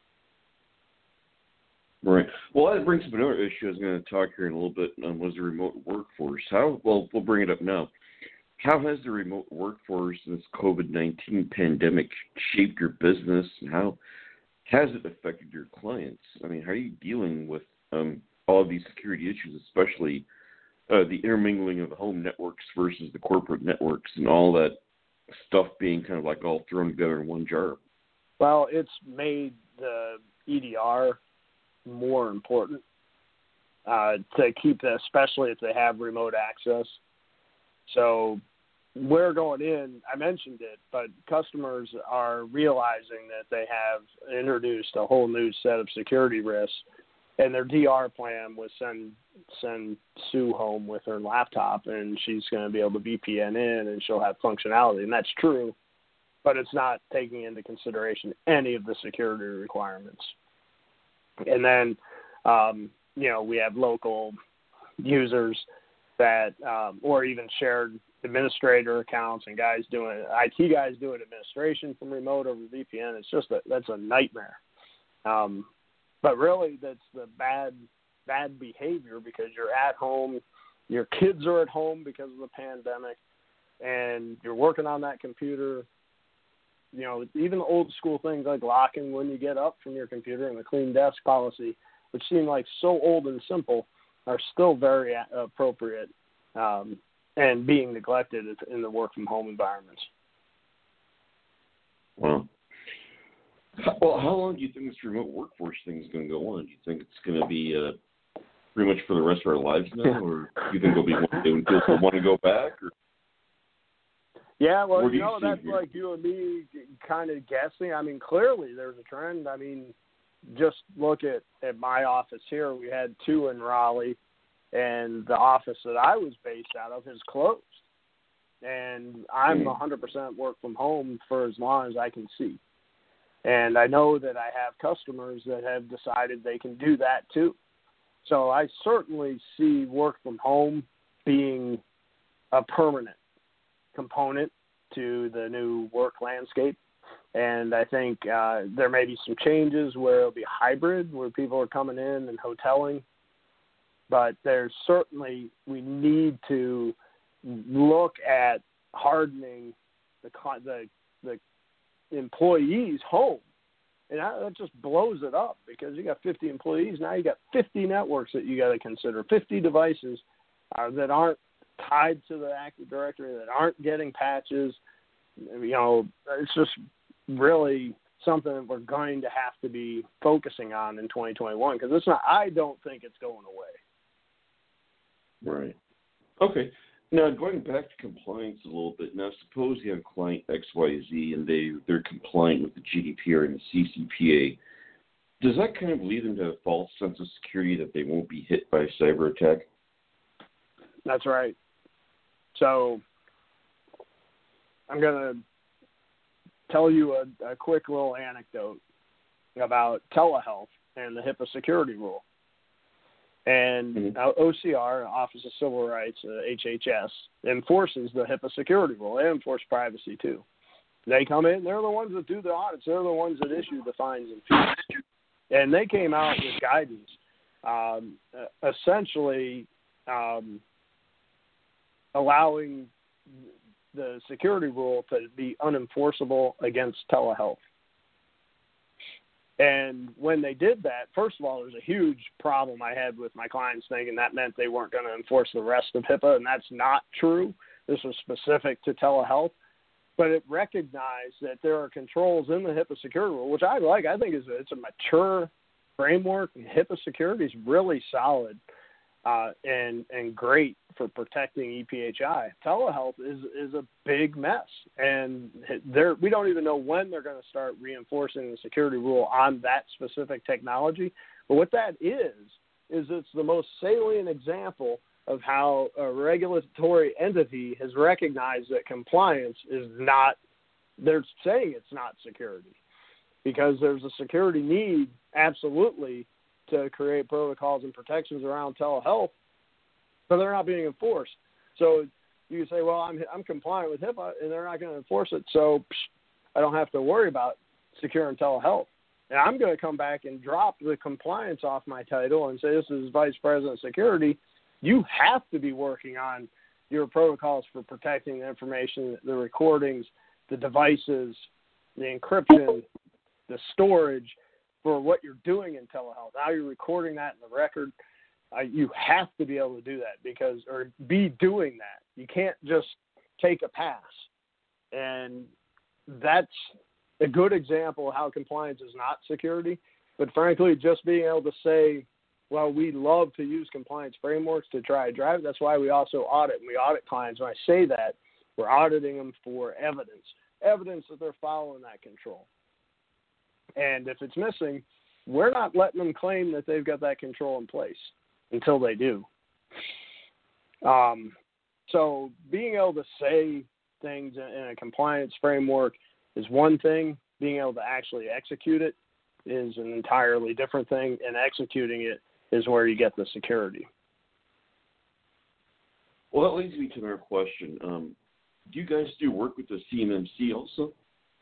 Right. Well, that brings up another issue I was going to talk here in a little bit on was the remote workforce. How, well, we'll bring it up now. How has the remote workforce and this COVID nineteen pandemic shaped your business, and how has it affected your clients? I mean, how are you dealing with um, all of these security issues, especially uh, the intermingling of the home networks versus the corporate networks and all that stuff being kind of like all thrown together in one jar? Well, it's made the E D R more important uh, to keep that, especially if they have remote access. So we're going in, I mentioned it, but customers are realizing that they have introduced a whole new set of security risks, and their D R plan was send send Sue home with her laptop, and she's going to be able to V P N in, and she'll have functionality, and that's true, but it's not taking into consideration any of the security requirements. And then, um, you know, we have local users that, um, or even shared administrator accounts and guys doing, I T guys doing administration from remote over V P N. It's just a, that's a nightmare. Um, but really that's the bad, bad behavior because you're at home, your kids are at home because of the pandemic, and you're working on that computer. You know, even old school things like locking when you get up from your computer and the clean desk policy, which seem like so old and simple, are still very appropriate um, and being neglected in the work from home environments. Wow. Well, how long do you think this remote workforce thing is going to go on? Do you think it's going to be uh, pretty much for the rest of our lives now, or do you think it'll be one day when people want to go back? Or? Yeah, well, you you know, see that's here? like you and me kind of guessing. I mean, clearly there's a trend. I mean, just look at, at my office here. We had two in Raleigh, and the office that I was based out of has closed. And I'm one hundred percent work from home for as long as I can see. And I know that I have customers that have decided they can do that too. So I certainly see work from home being a permanent component to the new work landscape. And I think uh, there may be some changes where it'll be hybrid, where people are coming in and hoteling. But there's certainly, we need to look at hardening the the, the employees' home. And that just blows it up because you got fifty employees. Now you got fifty networks that you got to consider, fifty devices uh, that aren't tied to the Active Directory, that aren't getting patches. You know, it's just really something that we're going to have to be focusing on in twenty twenty-one because it's not. I don't think it's going away. Right. Okay. Now, going back to compliance a little bit, now suppose you have client X Y Z and they, they're compliant with the G D P R and the C C P A. Does that kind of lead them to a false sense of security that they won't be hit by a cyber attack? That's right. So I'm going to tell you a, a quick little anecdote about telehealth and the HIPAA security rule. And mm-hmm. O C R, Office of Civil Rights, uh, H H S, enforces the HIPAA security rule. They enforce privacy, too. They come in. They're the ones that do the audits. They're the ones that issue the fines and fees. And they came out with guidance, um, essentially um, allowing the security rule to be unenforceable against telehealth. And when they did that, first of all, there was a huge problem I had with my clients thinking that meant they weren't going to enforce the rest of HIPAA, and that's not true. This was specific to telehealth. But it recognized that there are controls in the HIPAA security rule, which I like. I think is a, it's a mature framework. HIPAA security is really solid uh, and and great for protecting E P H I. Telehealth is is a big mess, and they're, we don't even know when they're going to start reinforcing the security rule on that specific technology. But what that is, is it's the most salient example of how a regulatory entity has recognized that compliance is not, they're saying it's not security, because there's a security need, absolutely, to create protocols and protections around telehealth, but they're not being enforced. So you can say, well, I'm I'm compliant with HIPAA, and they're not going to enforce it, so psh, I don't have to worry about securing telehealth. And I'm going to come back and drop the compliance off my title and say this is Vice President of Security. You have to be working on your protocols for protecting the information, the recordings, the devices, the encryption, the storage for what you're doing in telehealth. How you're recording that in the record. Uh, you have to be able to do that because, or be doing that. You can't just take a pass. And that's a good example of how compliance is not security. But frankly, just being able to say, well, we love to use compliance frameworks to try to drive. That's why we also audit. And we audit clients. When I say that, we're auditing them for evidence, evidence that they're following that control. And if it's missing, we're not letting them claim that they've got that control in place until they do. Um, so being able to say things in a compliance framework is one thing. Being able to actually execute it is an entirely different thing, and executing it is where you get the security. Well, that leads me to another question. Um, do you guys do work with the C M M C also?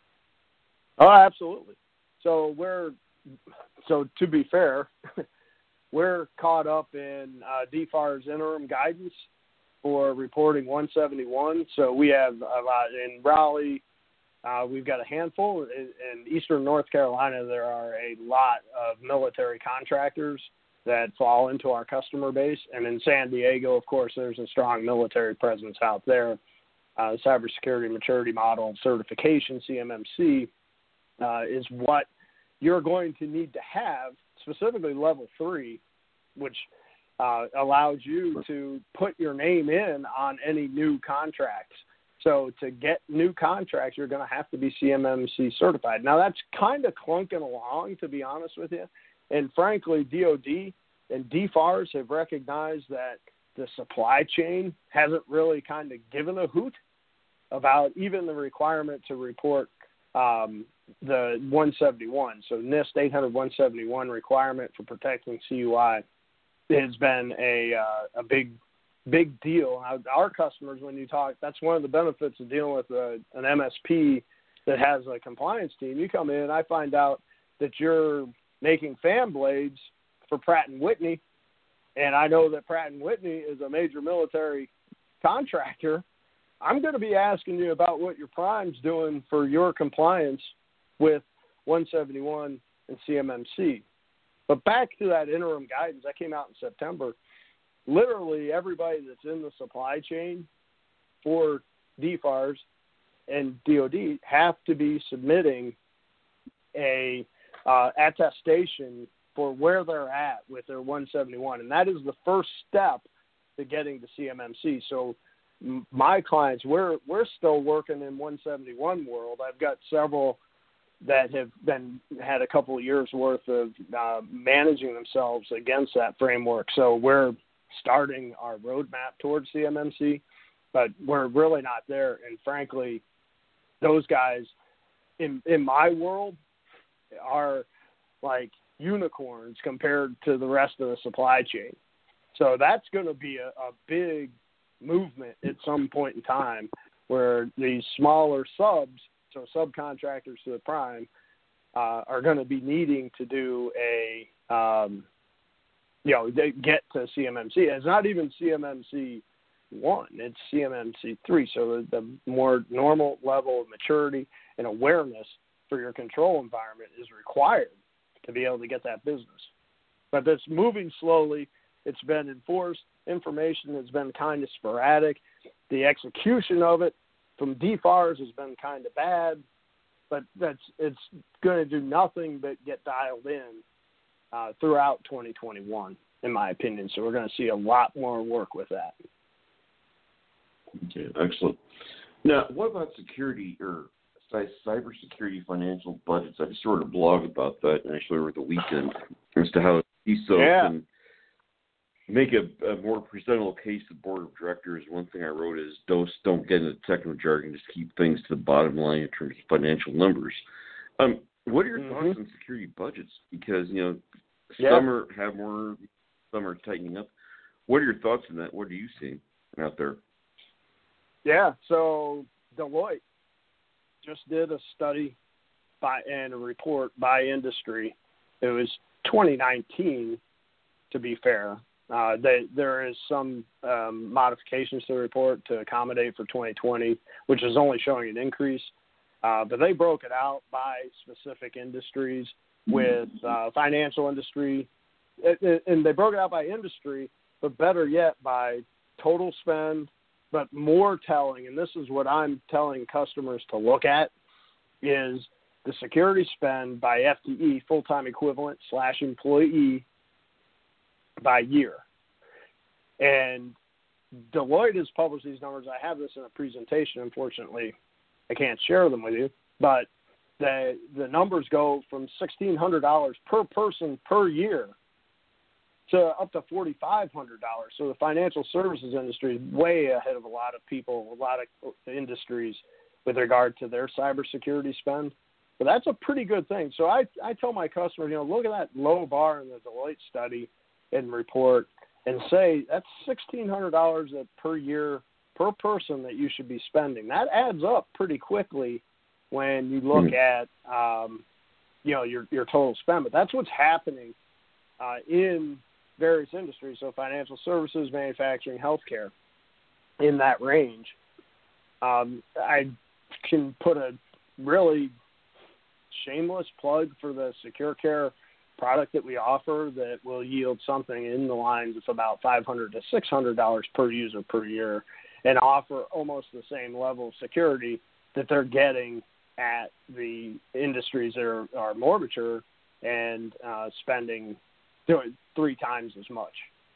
Oh, absolutely. So we're, so to be fair, we're caught up in uh, D F A R's interim guidance for reporting one seventy-one. So we have a lot in Raleigh. Uh, we've got a handful. In, in eastern North Carolina, there are a lot of military contractors that fall into our customer base. And in San Diego, of course, there's a strong military presence out there. Uh, Cybersecurity Maturity Model Certification, C M M C, uh, is what you're going to need to have, specifically level three, which uh, allows you to put your name in on any new contracts. So to get new contracts, you're going to have to be C M M C certified. Now, that's kind of clunking along, to be honest with you. And frankly, D O D and D F A Rs have recognized that the supply chain hasn't really kind of given a hoot about even the requirement to report um, the one seventy-one. So NIST eight hundred one seventy-one requirement for protecting C U I has been a uh, a big big deal. Our customers, when you talk, that's one of the benefits of dealing with a, an M S P that has a compliance team. You come in, I find out that you're making fan blades for Pratt and Whitney, and I know that Pratt and Whitney is a major military contractor. I'm going to be asking you about what your prime's doing for your compliance with one seventy-one and C M M C. But back to that interim guidance that came out in September, literally everybody that's in the supply chain for D F A Rs and D O D have to be submitting a uh, attestation for where they're at with their one seventy-one. And that is the first step to getting to C M M C. So m- my clients, we're we're still working in one seventy-one world. I've got several that have been had a couple of years worth of uh, managing themselves against that framework. So we're starting our roadmap towards C M M C, but we're really not there. And frankly, those guys in in my world are like unicorns compared to the rest of the supply chain. So that's going to be a, a big movement at some point in time where these smaller subs, so subcontractors to the prime, uh, are going to be needing to do a, um, you know, they get to C M M C. It's not even C M M C one, it's C M M C three. So the, the more normal level of maturity and awareness for your control environment is required to be able to get that business. But that's moving slowly. It's been enforced. Information has been kind of sporadic. The execution of it from D F A Rs has been kind of bad, but that's it's going to do nothing but get dialed in uh, throughout twenty twenty-one, in my opinion. So we're going to see a lot more work with that. Okay, excellent. Now, what about security or cybersecurity financial budgets? I just wrote a blog about that actually over the weekend as to how C I S O yeah. can make a, a more presentable case to the board of directors. One thing I wrote is don't, don't get into technical jargon, just keep things to the bottom line in terms of financial numbers. Um, what are your mm-hmm. thoughts on security budgets? Because, you know, yeah. some are, have more, some are tightening up. What are your thoughts on that? What are you seeing out there? Yeah, so Deloitte just did a study by and a report by industry. It was twenty nineteen, to be fair. Uh, they, there is some um, modifications to the report to accommodate for twenty twenty, which is only showing an increase. Uh, but they broke it out by specific industries with uh, financial industry, and they broke it out by industry, but better yet by total spend. But more telling, and this is what I'm telling customers to look at, is the security spend by F T E, full-time equivalent slash employee, by year. And Deloitte has published these numbers. I have this in a presentation. Unfortunately, I can't share them with you. But the the numbers go from sixteen hundred dollars per person per year to up to four thousand five hundred dollars. So the financial services industry is way ahead of a lot of people, a lot of industries with regard to their cybersecurity spend. But that's a pretty good thing. So I, I tell my customers, you know, look at that low bar in the Deloitte study and report and say that's sixteen hundred dollars per year per person that you should be spending. That adds up pretty quickly when you look at, um, you know, your, your total spend. But that's what's happening uh, in various industries, so financial services, manufacturing, healthcare, in that range. Um, I can put a really shameless plug for the Secure Care product that we offer that will yield something in the lines of about five hundred dollars to six hundred dollars per user per year and offer almost the same level of security that they're getting at the industries that are, are more mature and uh, spending three times as much.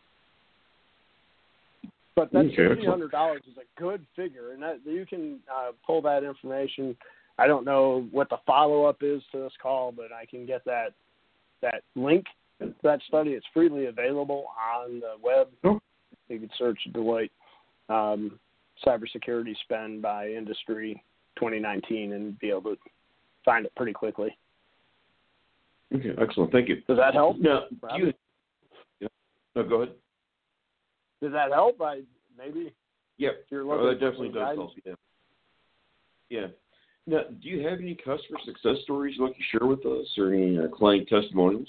But that sixteen hundred dollars is a good figure, and that you can uh, pull that information. I don't know what the follow-up is to this call, but I can get that that link to that study. It's freely available on the web. Oh. You can search Deloitte um, cybersecurity spend by industry twenty nineteen and be able to find it pretty quickly. Okay, excellent. Thank you. Does that help? Now, do you, yeah. No, go ahead. Does that help? I maybe. Yeah, if you're oh, that definitely does guidance. help. Yeah. Yeah. Now, do you have any customer success stories you'd like to share with us, or any uh, client testimonials?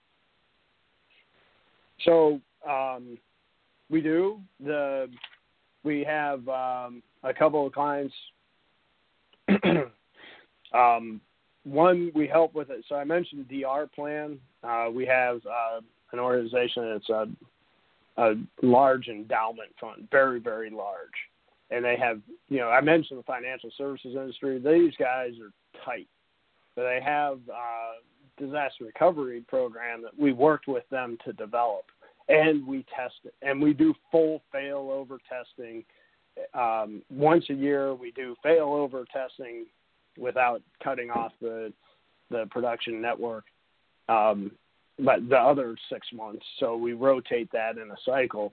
So um, we do. The we have um, a couple of clients. um, one we help with it. So I mentioned D R Plan. Uh, we have uh, an organization that's a, a large endowment fund, very very large. And they have, you know, I mentioned the financial services industry. These guys are tight. So they have a disaster recovery program that we worked with them to develop, and we test it. And we do full failover testing um, once a year we do failover testing without cutting off the the production network, um, but the other six months. So we rotate that in a cycle.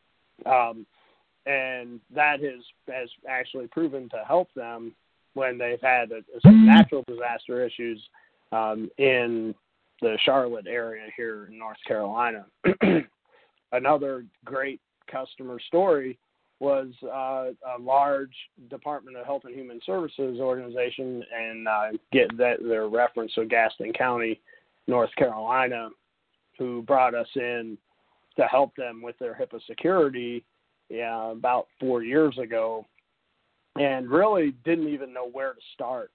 Um, and that has, has actually proven to help them when they've had a, a some natural disaster issues um, in the Charlotte area here in North Carolina. Another great customer story was uh, a large Department of Health and Human Services organization, and uh, get that their reference, so Gaston County, North Carolina, who brought us in to help them with their HIPAA security yeah, about four years ago, and really didn't even know where to start.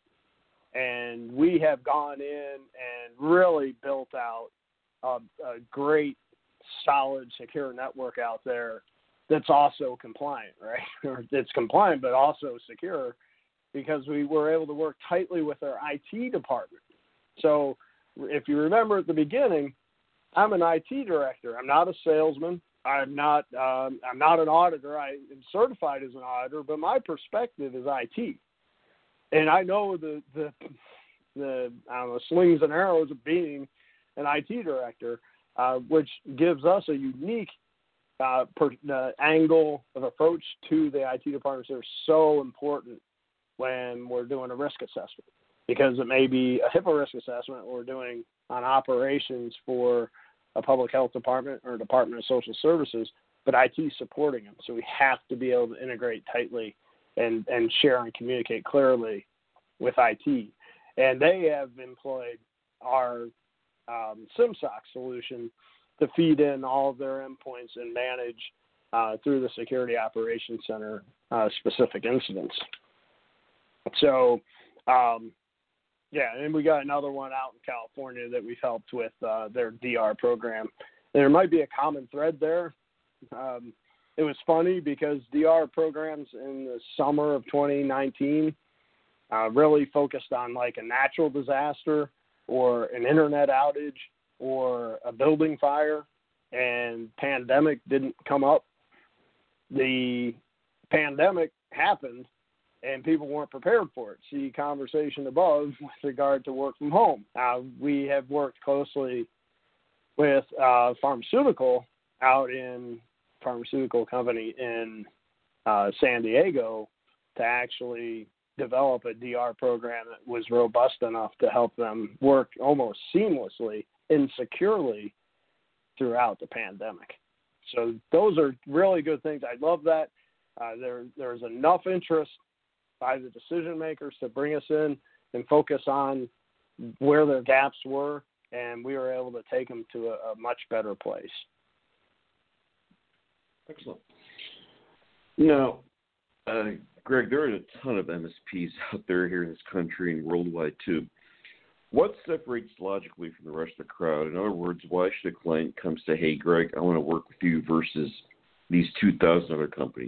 And we have gone in and really built out a, a great, solid, secure network out there that's also compliant, right? Or it's compliant, but also secure, because we were able to work tightly with our I T department. So if you remember at the beginning, I'm an I T director. I'm not a salesman. I'm not. Um, I'm not an auditor. I am certified as an auditor, but my perspective is I T, and I know the the the I don't know, slings and arrows of being an I T director, uh, which gives us a unique uh, per, uh, angle of approach to the I T departments that are so important when we're doing a risk assessment, because it may be a HIPAA risk assessment we're doing on operations for a public health department or a department of social services, but I T supporting them. So we have to be able to integrate tightly and, and share and communicate clearly with I T. And they have employed our um, SimSoc solution to feed in all of their endpoints and manage uh, through the Security Operations Center uh, specific incidents. So, um, yeah, and we got another one out in California that we've helped with uh, their D R program. There might be a common thread there. Um, it was funny because D R programs in the summer of twenty nineteen uh, really focused on like a natural disaster or an internet outage or a building fire, and pandemic didn't come up. The pandemic happened, and people weren't prepared for it. See conversation above with regard to work from home. Uh, we have worked closely with uh, pharmaceutical out in pharmaceutical company in uh, San Diego to actually develop a D R program that was robust enough to help them work almost seamlessly and securely throughout the pandemic. So those are really good things. I love that. Uh, there, there's enough interest by the decision makers to bring us in and focus on where their gaps were, and we were able to take them to a, a much better place. Excellent. Now, uh, Greg, there are a ton of M S Ps out there here in this country and worldwide too. What separates logically from the rest of the crowd? In other words, why should a client come say, hey, Greg, I want to work with you versus these two thousand other companies?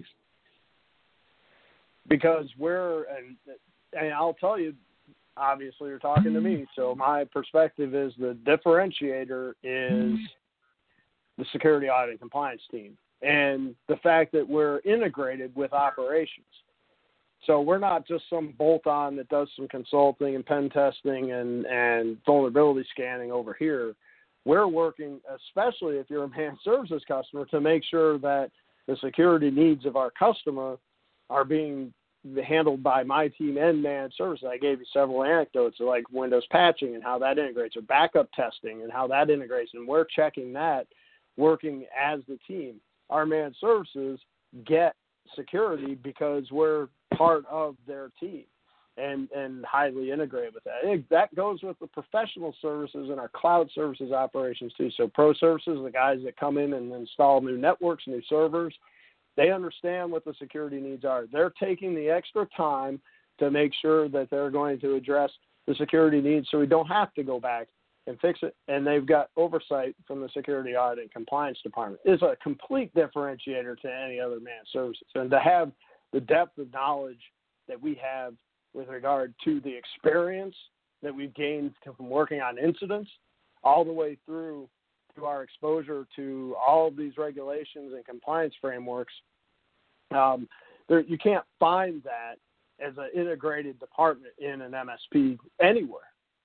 Because we're, and, and I'll tell you, obviously you're talking to me, so my perspective is the differentiator is the security audit and compliance team and the fact that we're integrated with operations. So we're not just some bolt-on that does some consulting and pen testing and, and vulnerability scanning over here. We're working, especially if you're a managed services customer, to make sure that the security needs of our customer are being handled by my team and managed services. I gave you several anecdotes of like Windows patching and how that integrates, or backup testing and how that integrates, and we're checking that, working as the team. Our managed services get security because we're part of their team and, and highly integrated with that. It, that goes with the professional services and our cloud services operations too. So pro services, the guys that come in and install new networks, new servers, they understand what the security needs are. They're taking the extra time to make sure that they're going to address the security needs so we don't have to go back and fix it. And they've got oversight from the security audit and compliance department. It's a complete differentiator to any other managed services. And to have the depth of knowledge that we have with regard to the experience that we've gained from working on incidents all the way through to our exposure to all of these regulations and compliance frameworks, um, there, you can't find that as an integrated department in an M S P anywhere.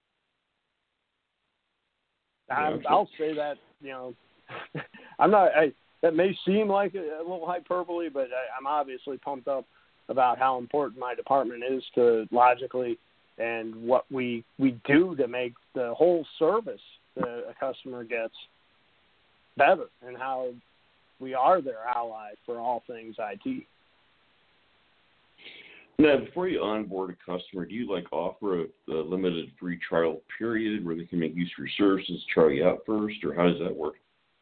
I, I'll say that, you know, I'm not, I, that may seem like a, a little hyperbole, but I, I'm obviously pumped up about how important my department is to Logically and what we, we do to make the whole service that a customer gets better, and how we are their ally for all things I T. Now, before you onboard a customer, do you like offer a, a limited free trial period where they can make use of your services, try you out first, or how does that work?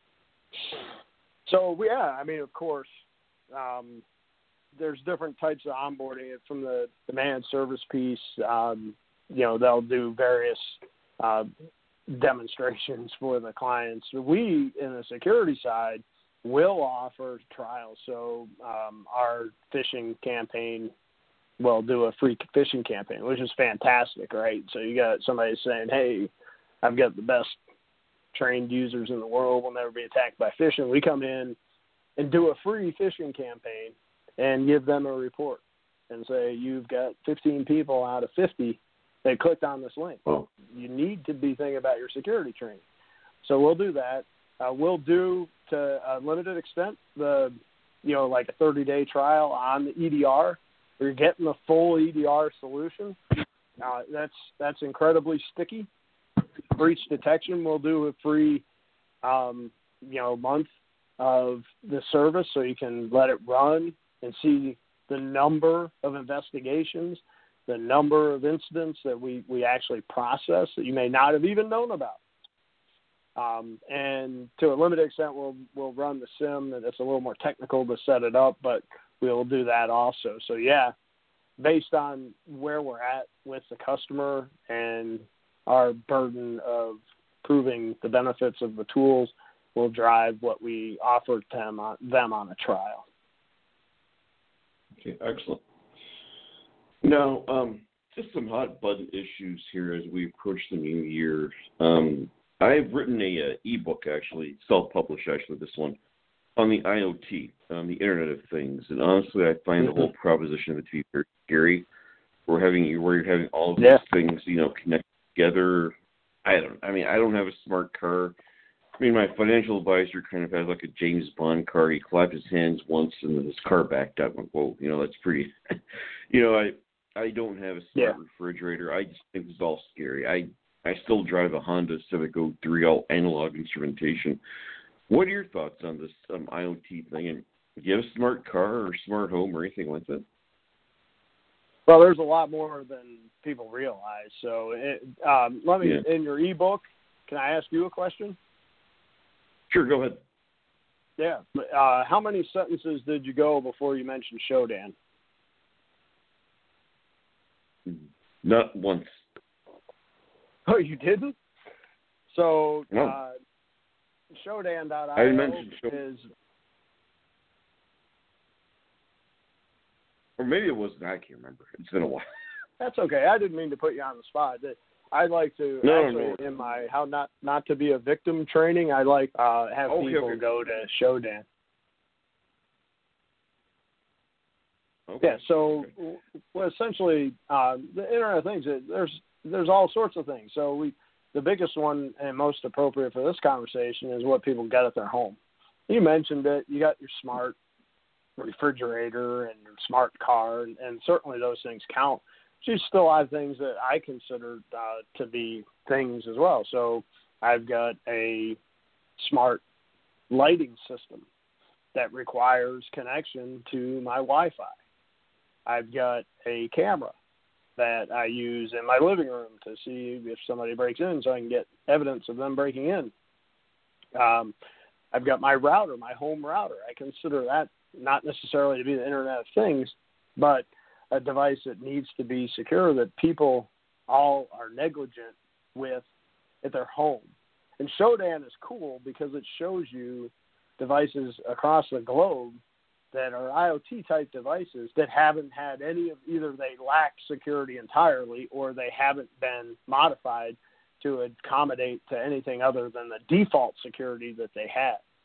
So, yeah, I mean, of course, um, there's different types of onboarding. From the, the managed service piece, um, you know, they'll do various uh, demonstrations for the clients. We, in the security side, will offer trials. So um, our phishing campaign will do a free phishing campaign, which is fantastic, right? So you got somebody saying, hey, I've got the best trained users in the world, will never be attacked by phishing. We come in and do a free phishing campaign and give them a report and say, you've got fifteen people out of fifty that clicked on this link. Oh. You need to be thinking about your security training. So we'll do that. Uh, we'll do, to a limited extent, the, you know, like a thirty-day trial on the E D R. You're getting the full E D R solution. Uh, that's that's incredibly sticky. Breach detection, we'll do a free, um, you know, month of the service, so you can let it run and see the number of investigations, the number of incidents that we, we actually process that you may not have even known about. Um, and to a limited extent, we'll we'll run the SIM, and it's a little more technical to set it up, but we'll do that also. So, yeah, based on where we're at with the customer and our burden of proving the benefits of the tools, will drive what we offer them on, them on a trial. Okay, excellent. Now, um, just some hot button issues here as we approach the new year. Um, I've written a uh, ebook, actually, self-published, actually, this one, on the I O T, on the Internet of Things. And honestly, I find the whole proposition of it to be very scary. We're having, where you're having all of these yeah. things, you know, connect together. I don't, I mean, I don't have a smart car. I mean, my financial advisor kind of has like a James Bond car. He clapped his hands once and then his car backed up. I went, whoa, you know, that's pretty, you know, I, I don't have a smart yeah. refrigerator. I just think it's all scary. I, I still drive a Honda Civic oh three, all analog instrumentation. What are your thoughts on this um, I O T thing? And do you have a smart car or smart home or anything like that? Well, there's a lot more than people realize. So, it, um, let me, yeah. in your ebook, can I ask you a question? Sure, go ahead. Yeah. Uh, how many sentences did you go before you mentioned Shodan? Not once. Oh, you didn't? So, no. uh, Shodan dot I O I mentioned Show- is... Or maybe it wasn't. I can't remember. It's been a while. That's okay. I didn't mean to put you on the spot. I like to no, actually no. in my how not not to be a victim training. I like uh, have okay, people okay. go to Shodan. Okay. Yeah. So, okay. well, essentially, uh, the Internet of Things. There's there's all sorts of things. So we the biggest one and most appropriate for this conversation is what people get at their home. You mentioned it. You got your smart refrigerator and your smart car, and, and certainly those things count. But you still have things that I consider uh, to be things as well. So I've got a smart lighting system that requires connection to my Wi-Fi. I've got a camera that I use in my living room to see if somebody breaks in so I can get evidence of them breaking in. Um, I've got my router, my home router. I consider that not necessarily to be the Internet of Things, but a device that needs to be secure that people all are negligent with at their home. And Shodan is cool because it shows you devices across the globe that are I O T-type devices that haven't had any of either they lack security entirely or they haven't been modified to accommodate to anything other than the default security that they had.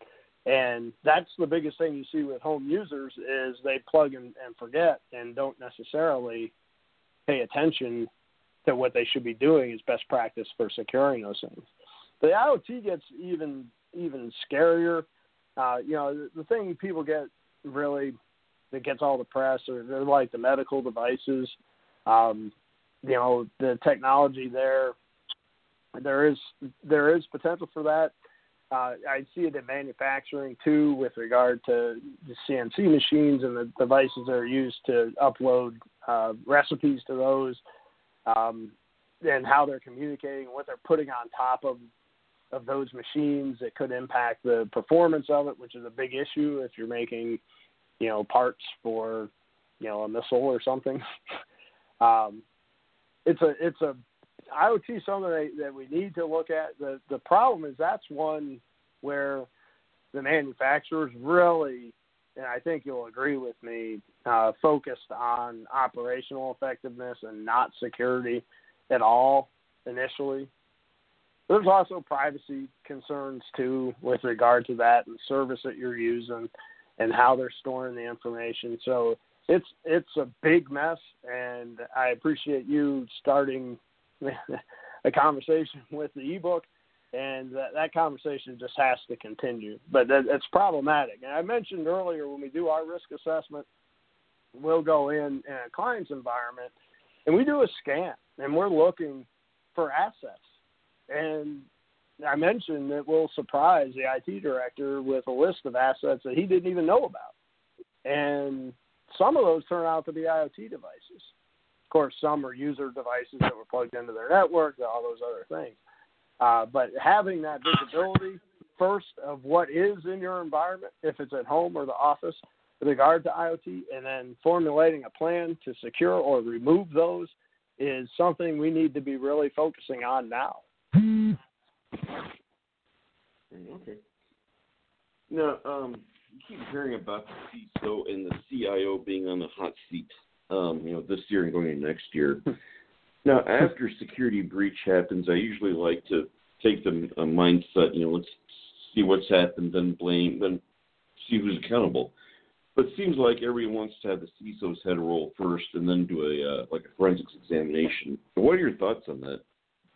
And that's the biggest thing you see with home users is they plug and, and forget and don't necessarily pay attention to what they should be doing as best practice for securing those things. The IoT gets even even scarier. Uh, you know, the, the thing people get really that gets all the press are they're like the medical devices. Um, you know, the technology there, there is there is potential for that. Uh, I see it in manufacturing too, with regard to the C N C machines and the devices that are used to upload uh, recipes to those, um, and how they're communicating, what they're putting on top of of those machines that could impact the performance of it, which is a big issue if you're making, you know, parts for, you know, a missile or something. um, it's a it's a IoT is something that, that we need to look at. The the problem is that's one where the manufacturers really, and I think you'll agree with me, uh, focused on operational effectiveness and not security at all initially. There's also privacy concerns too with regard to that and service that you're using and how they're storing the information. So it's it's a big mess, and I appreciate you starting a conversation with the ebook, and that, that conversation just has to continue. But that, it's problematic. And I mentioned earlier when we do our risk assessment, we'll go in in a client's environment, and we do a scan, and we're looking for assets. And I mentioned that we'll surprise the I T director with a list of assets that he didn't even know about. And some of those turn out to be IoT devices. Of course, some are user devices that were plugged into their network, all those other things. Uh, but having that visibility first of what is in your environment, if it's at home or the office, with regard to IoT, and then formulating a plan to secure or remove those is something we need to be really focusing on now. Okay. Now, um, you keep hearing about the C I S O and the C I O being on the hot seat, um, you know, this year and going into next year. Now, after security breach happens, I usually like to take the a mindset, you know, let's see what's happened, then blame, then see who's accountable. But it seems like everyone wants to have the C I S O's head roll first and then do a uh, like a forensics examination. What are your thoughts on that?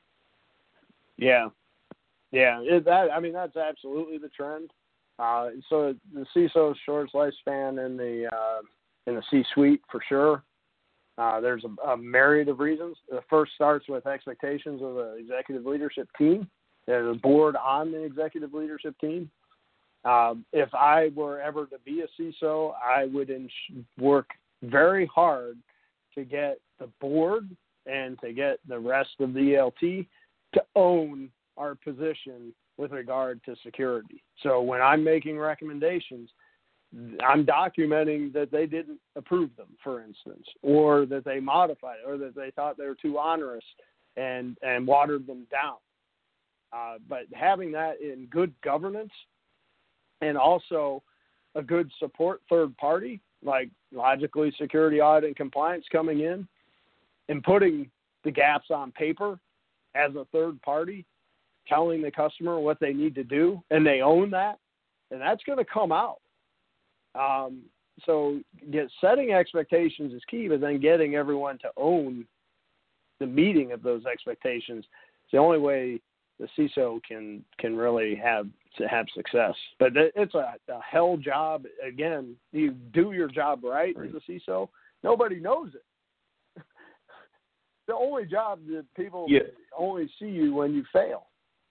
Yeah, yeah. It, that I mean, that's absolutely the trend. Uh, so the C I S O's shortest lifespan in the uh, in the C-suite for sure. Uh, there's a, a myriad of reasons. The first starts with expectations of the executive leadership team. There's a board on the executive leadership team. Um, if I were ever to be a C I S O, I would ins- work very hard to get the board and to get the rest of the E L T to own our position with regard to security. So when I'm making recommendations, I'm documenting that they didn't approve them, for instance, or that they modified it, or that they thought they were too onerous and, and watered them down. Uh, but having that in good governance and also a good support third party, like logically security audit and compliance coming in and putting the gaps on paper as a third party, telling the customer what they need to do, and they own that, and that's going to come out. Um, so get, setting expectations is key, but then getting everyone to own the meeting of those expectations is the only way the C I S O can can really have to have success. But it's a, a hell job. Again, you do your job right, right. as a C I S O. Nobody knows it. The only job that people yeah. only see you when you fail.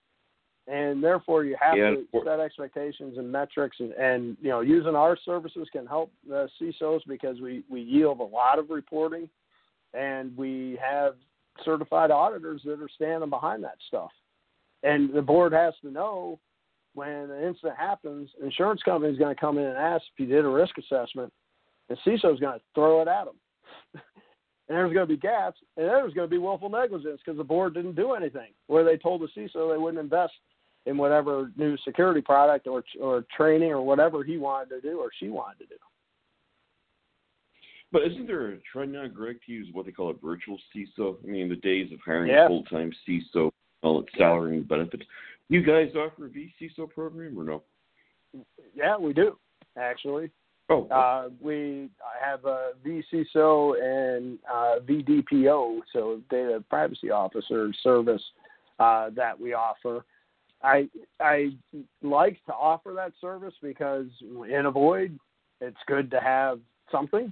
And therefore, you have yeah. to set expectations and metrics, and, and you know, using our services can help the C I S Os because we, we yield a lot of reporting, and we have certified auditors that are standing behind that stuff. And the board has to know when an incident happens, the insurance company is going to come in and ask if you did a risk assessment, and C I S O is going to throw it at them. And there's going to be gaps, and there's going to be willful negligence because the board didn't do anything, where they told the C I S O they wouldn't invest in whatever new security product or or training or whatever he wanted to do or she wanted to do. But isn't there a trend now, Greg, to use what they call a virtual C I S O? I mean, the days of hiring yeah. a full-time C I S O, all its salary and benefits. You guys offer a V C I S O program or no? yeah, we do actually. Oh, uh, we have a V C S O and uh, V D P O, so Data Privacy Officer service uh, that we offer. I I like to offer that service because in a void, it's good to have something.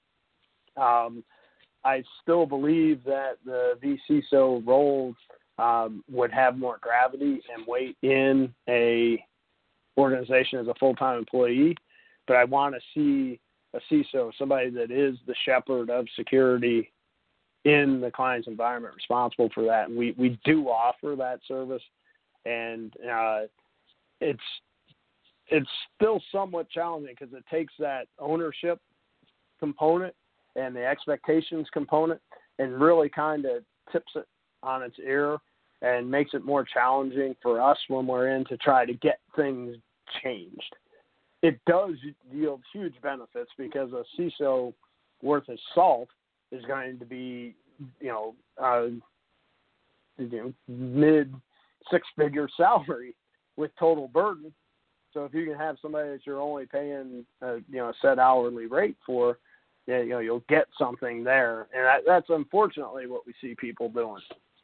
Um, I still believe that the V C S O role um, would have more gravity and weight in a organization as a full-time employee, but I want to see a C I S O, somebody that is the shepherd of security in the client's environment, responsible for that. And we, we do offer that service, and uh, it's it's still somewhat challenging because it takes that ownership component and the expectations component and really kind of tips it on its ear and makes it more challenging for us when we're in to try to get things changed. It does yield huge benefits because a C I S O worth his salt is going to be, you know, uh, you know mid six-figure salary with total burden. So if you can have somebody that you're only paying, a, you know, a set hourly rate for, yeah, you know, you'll get something there, and that, that's unfortunately what we see people doing.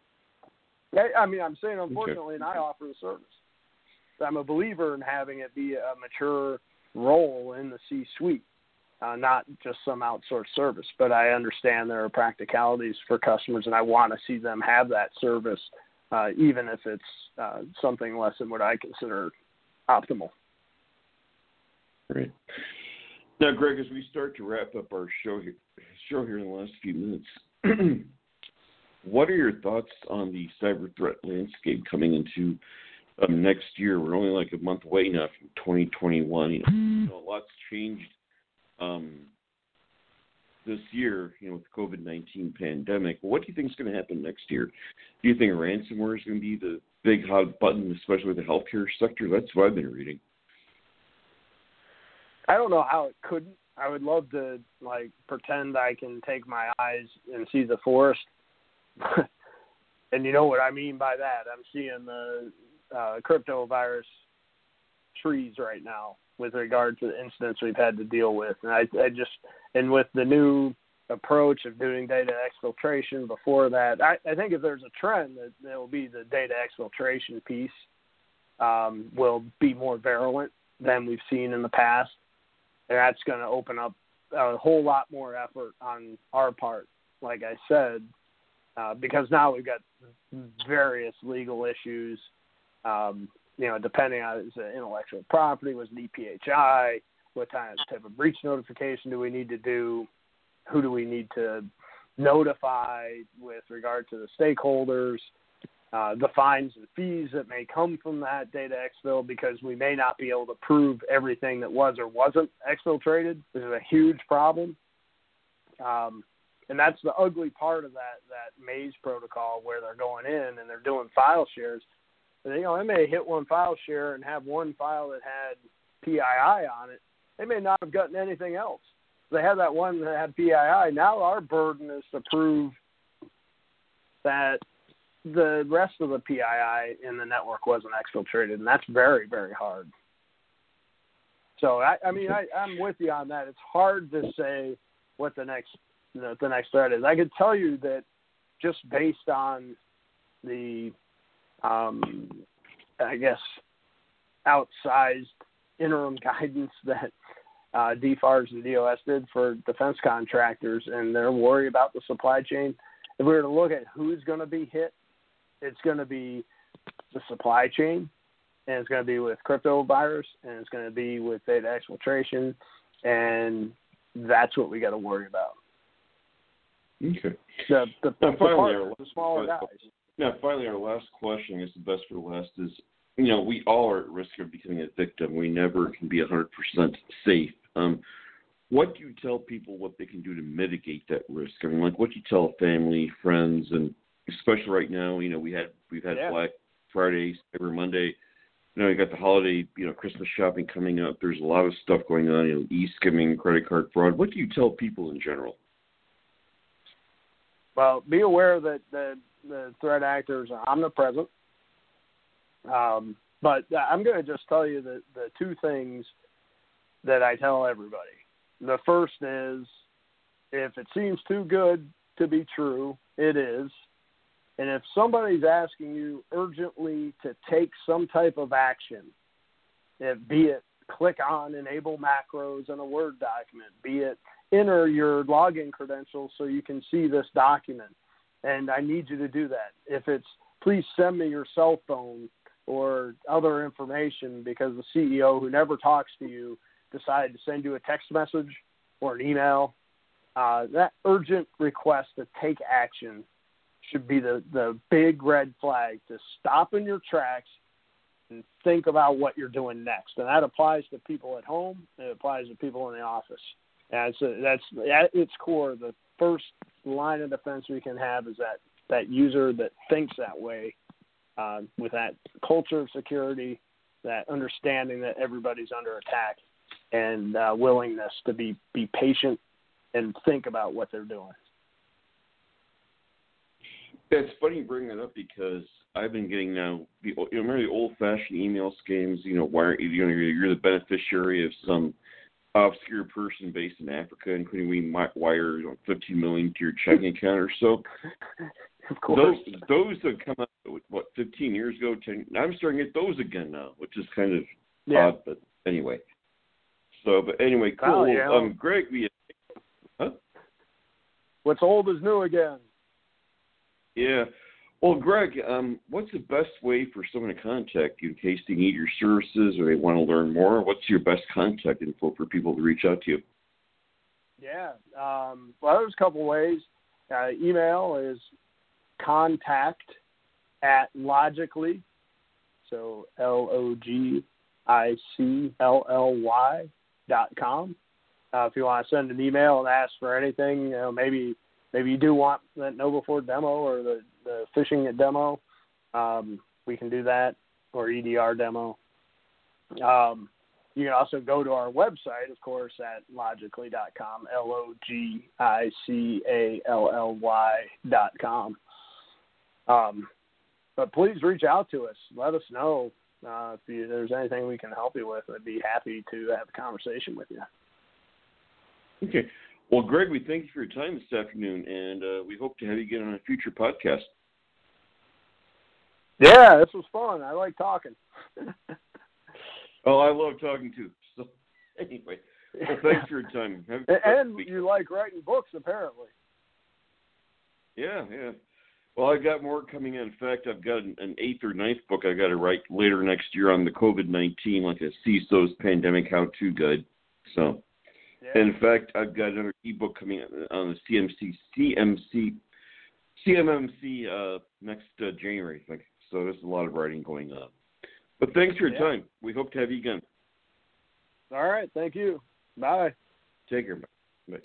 I mean, I'm saying unfortunately, okay. And I offer the service. I'm a believer in having it be a mature role in the C-suite, uh, not just some outsourced service. But I understand there are practicalities for customers, and I want to see them have that service, uh, even if it's uh, something less than what I consider optimal. Great. Now, Greg, as we start to wrap up our show here, show here in the last few minutes, what are your thoughts on the cyber threat landscape coming into um, next year? We're only like a month away now from twenty twenty-one. You know, you know, a lot's changed um, this year, you know, with the COVID nineteen pandemic. What do you think is going to happen next year? Do you think ransomware is going to be the big hot button, especially with the healthcare sector? That's what I've been reading. I don't know how it couldn't. I would love to, like, pretend I can take my eyes and see the forest. And you know what I mean by that. I'm seeing the uh, crypto virus trees right now with regard to the incidents we've had to deal with. And I, I just, and with the new approach of doing data exfiltration before that, I, I think if there's a trend, that it will be the data exfiltration piece um, will be more virulent than we've seen in the past. And that's going to open up a whole lot more effort on our part, like I said, uh, because now we've got various legal issues, um, you know, depending on is it intellectual property, was it E P H I, what type of breach notification do we need to do, who do we need to notify with regard to the stakeholders, uh, the fines and fees that may come from that data exfil, because we may not be able to prove everything that was or wasn't exfiltrated. This is a huge problem. Um, and that's the ugly part of that, that maze protocol where they're going in and they're doing file shares. And, you know, they may hit one file share and have one file that had P I I on it. They may not have gotten anything else. They had that one that had P I I. Now our burden is to prove that the rest of the P I I in the network wasn't exfiltrated, and that's very, very hard. So, I, I mean, I, I'm with you on that. It's hard to say what the next you know, the next threat is. I could tell you that just based on the, um, I guess, outsized interim guidance that uh, D FARS and D O S did for defense contractors and their worry about the supply chain, if we were to look at who's going to be hit, it's going to be the supply chain, and it's going to be with crypto virus, and it's going to be with data exfiltration, and that's what we got to worry about. Okay. The, the, now, the, finally, part, our, the smaller guys. Now, finally, our last question, I guess the best for last, is, you know, we all are at risk of becoming a victim. We never can be one hundred percent safe. Um, what do you tell people what they can do to mitigate that risk? I mean, like, what do you tell family, friends, and especially right now, you know, we had we've had yeah. Black Friday, Cyber Monday. You know, you got the holiday, you know, Christmas shopping coming up. There's a lot of stuff going on, you know, e-skimming, credit card fraud. What do you tell people in general? Well, be aware that the, the threat actors are omnipresent. Um, but I'm going to just tell you the, the two things that I tell everybody. The first is, if it seems too good to be true, it is. And if somebody's asking you urgently to take some type of action, if, be it click on enable macros in a Word document, be it enter your login credentials so you can see this document, and I need you to do that. If it's please send me your cell phone or other information because the C E O who never talks to you decided to send you a text message or an email, uh, that urgent request to take action should be the, the big red flag to stop in your tracks and think about what you're doing next. And that applies to people at home. It applies to people in the office. And it's a, that's at its core, the first line of defense we can have is that, that user that thinks that way, uh, with that culture of security, that understanding that everybody's under attack, and uh, willingness to be, be patient and think about what they're doing. It's funny you bring that up because I've been getting now, the, you remember the old-fashioned email scams, you know, wire, you know, you're the beneficiary of some obscure person based in Africa, including we wire you know, fifteen million dollars to your checking account or so. Of course. Those, those have come out, what, fifteen years ago? ten, I'm starting to get those again now, which is kind of yeah. odd, but anyway. So, but anyway, cool. Oh, yeah. Um, Greg, we, huh? What's old is new again. Yeah. Well, Greg, um, what's the best way for someone to contact you in case they need your services or they want to learn more? What's your best contact info for people to reach out to you? Yeah. Um, well, there's a couple ways. Uh, email is contact at Logicly, so L O G I C L L Y dot com. Uh, if you want to send an email and ask for anything, you know, maybe maybe you do want that Know Before demo or the, the phishing demo, um, we can do that, or E D R demo. Um, you can also go to our website, of course, at logically dot com, L O G I C A L L Y dot com. Um, but please reach out to us. Let us know uh, if you, there's anything we can help you with. I'd be happy to have a conversation with you. Okay. Well, Greg, we thank you for your time this afternoon, and uh, we hope to have you again on a future podcast. Yeah, this was fun. I like talking. Oh, I love talking too. So, anyway, well, thanks for your time. Have a and week. You like writing books, apparently. Yeah, yeah. Well, I've got more coming in. In fact, I've got an, an eighth or ninth book I got to write later next year on the COVID nineteen, like a C I S O's pandemic how-to guide. So, yeah. And in fact, I've got another ebook coming on the C M C, C M C, C M M C uh, next uh, January, I think. So there's a lot of writing going on. But thanks for your yeah. time. We hope to have you again. All right. Thank you. Bye. Take care.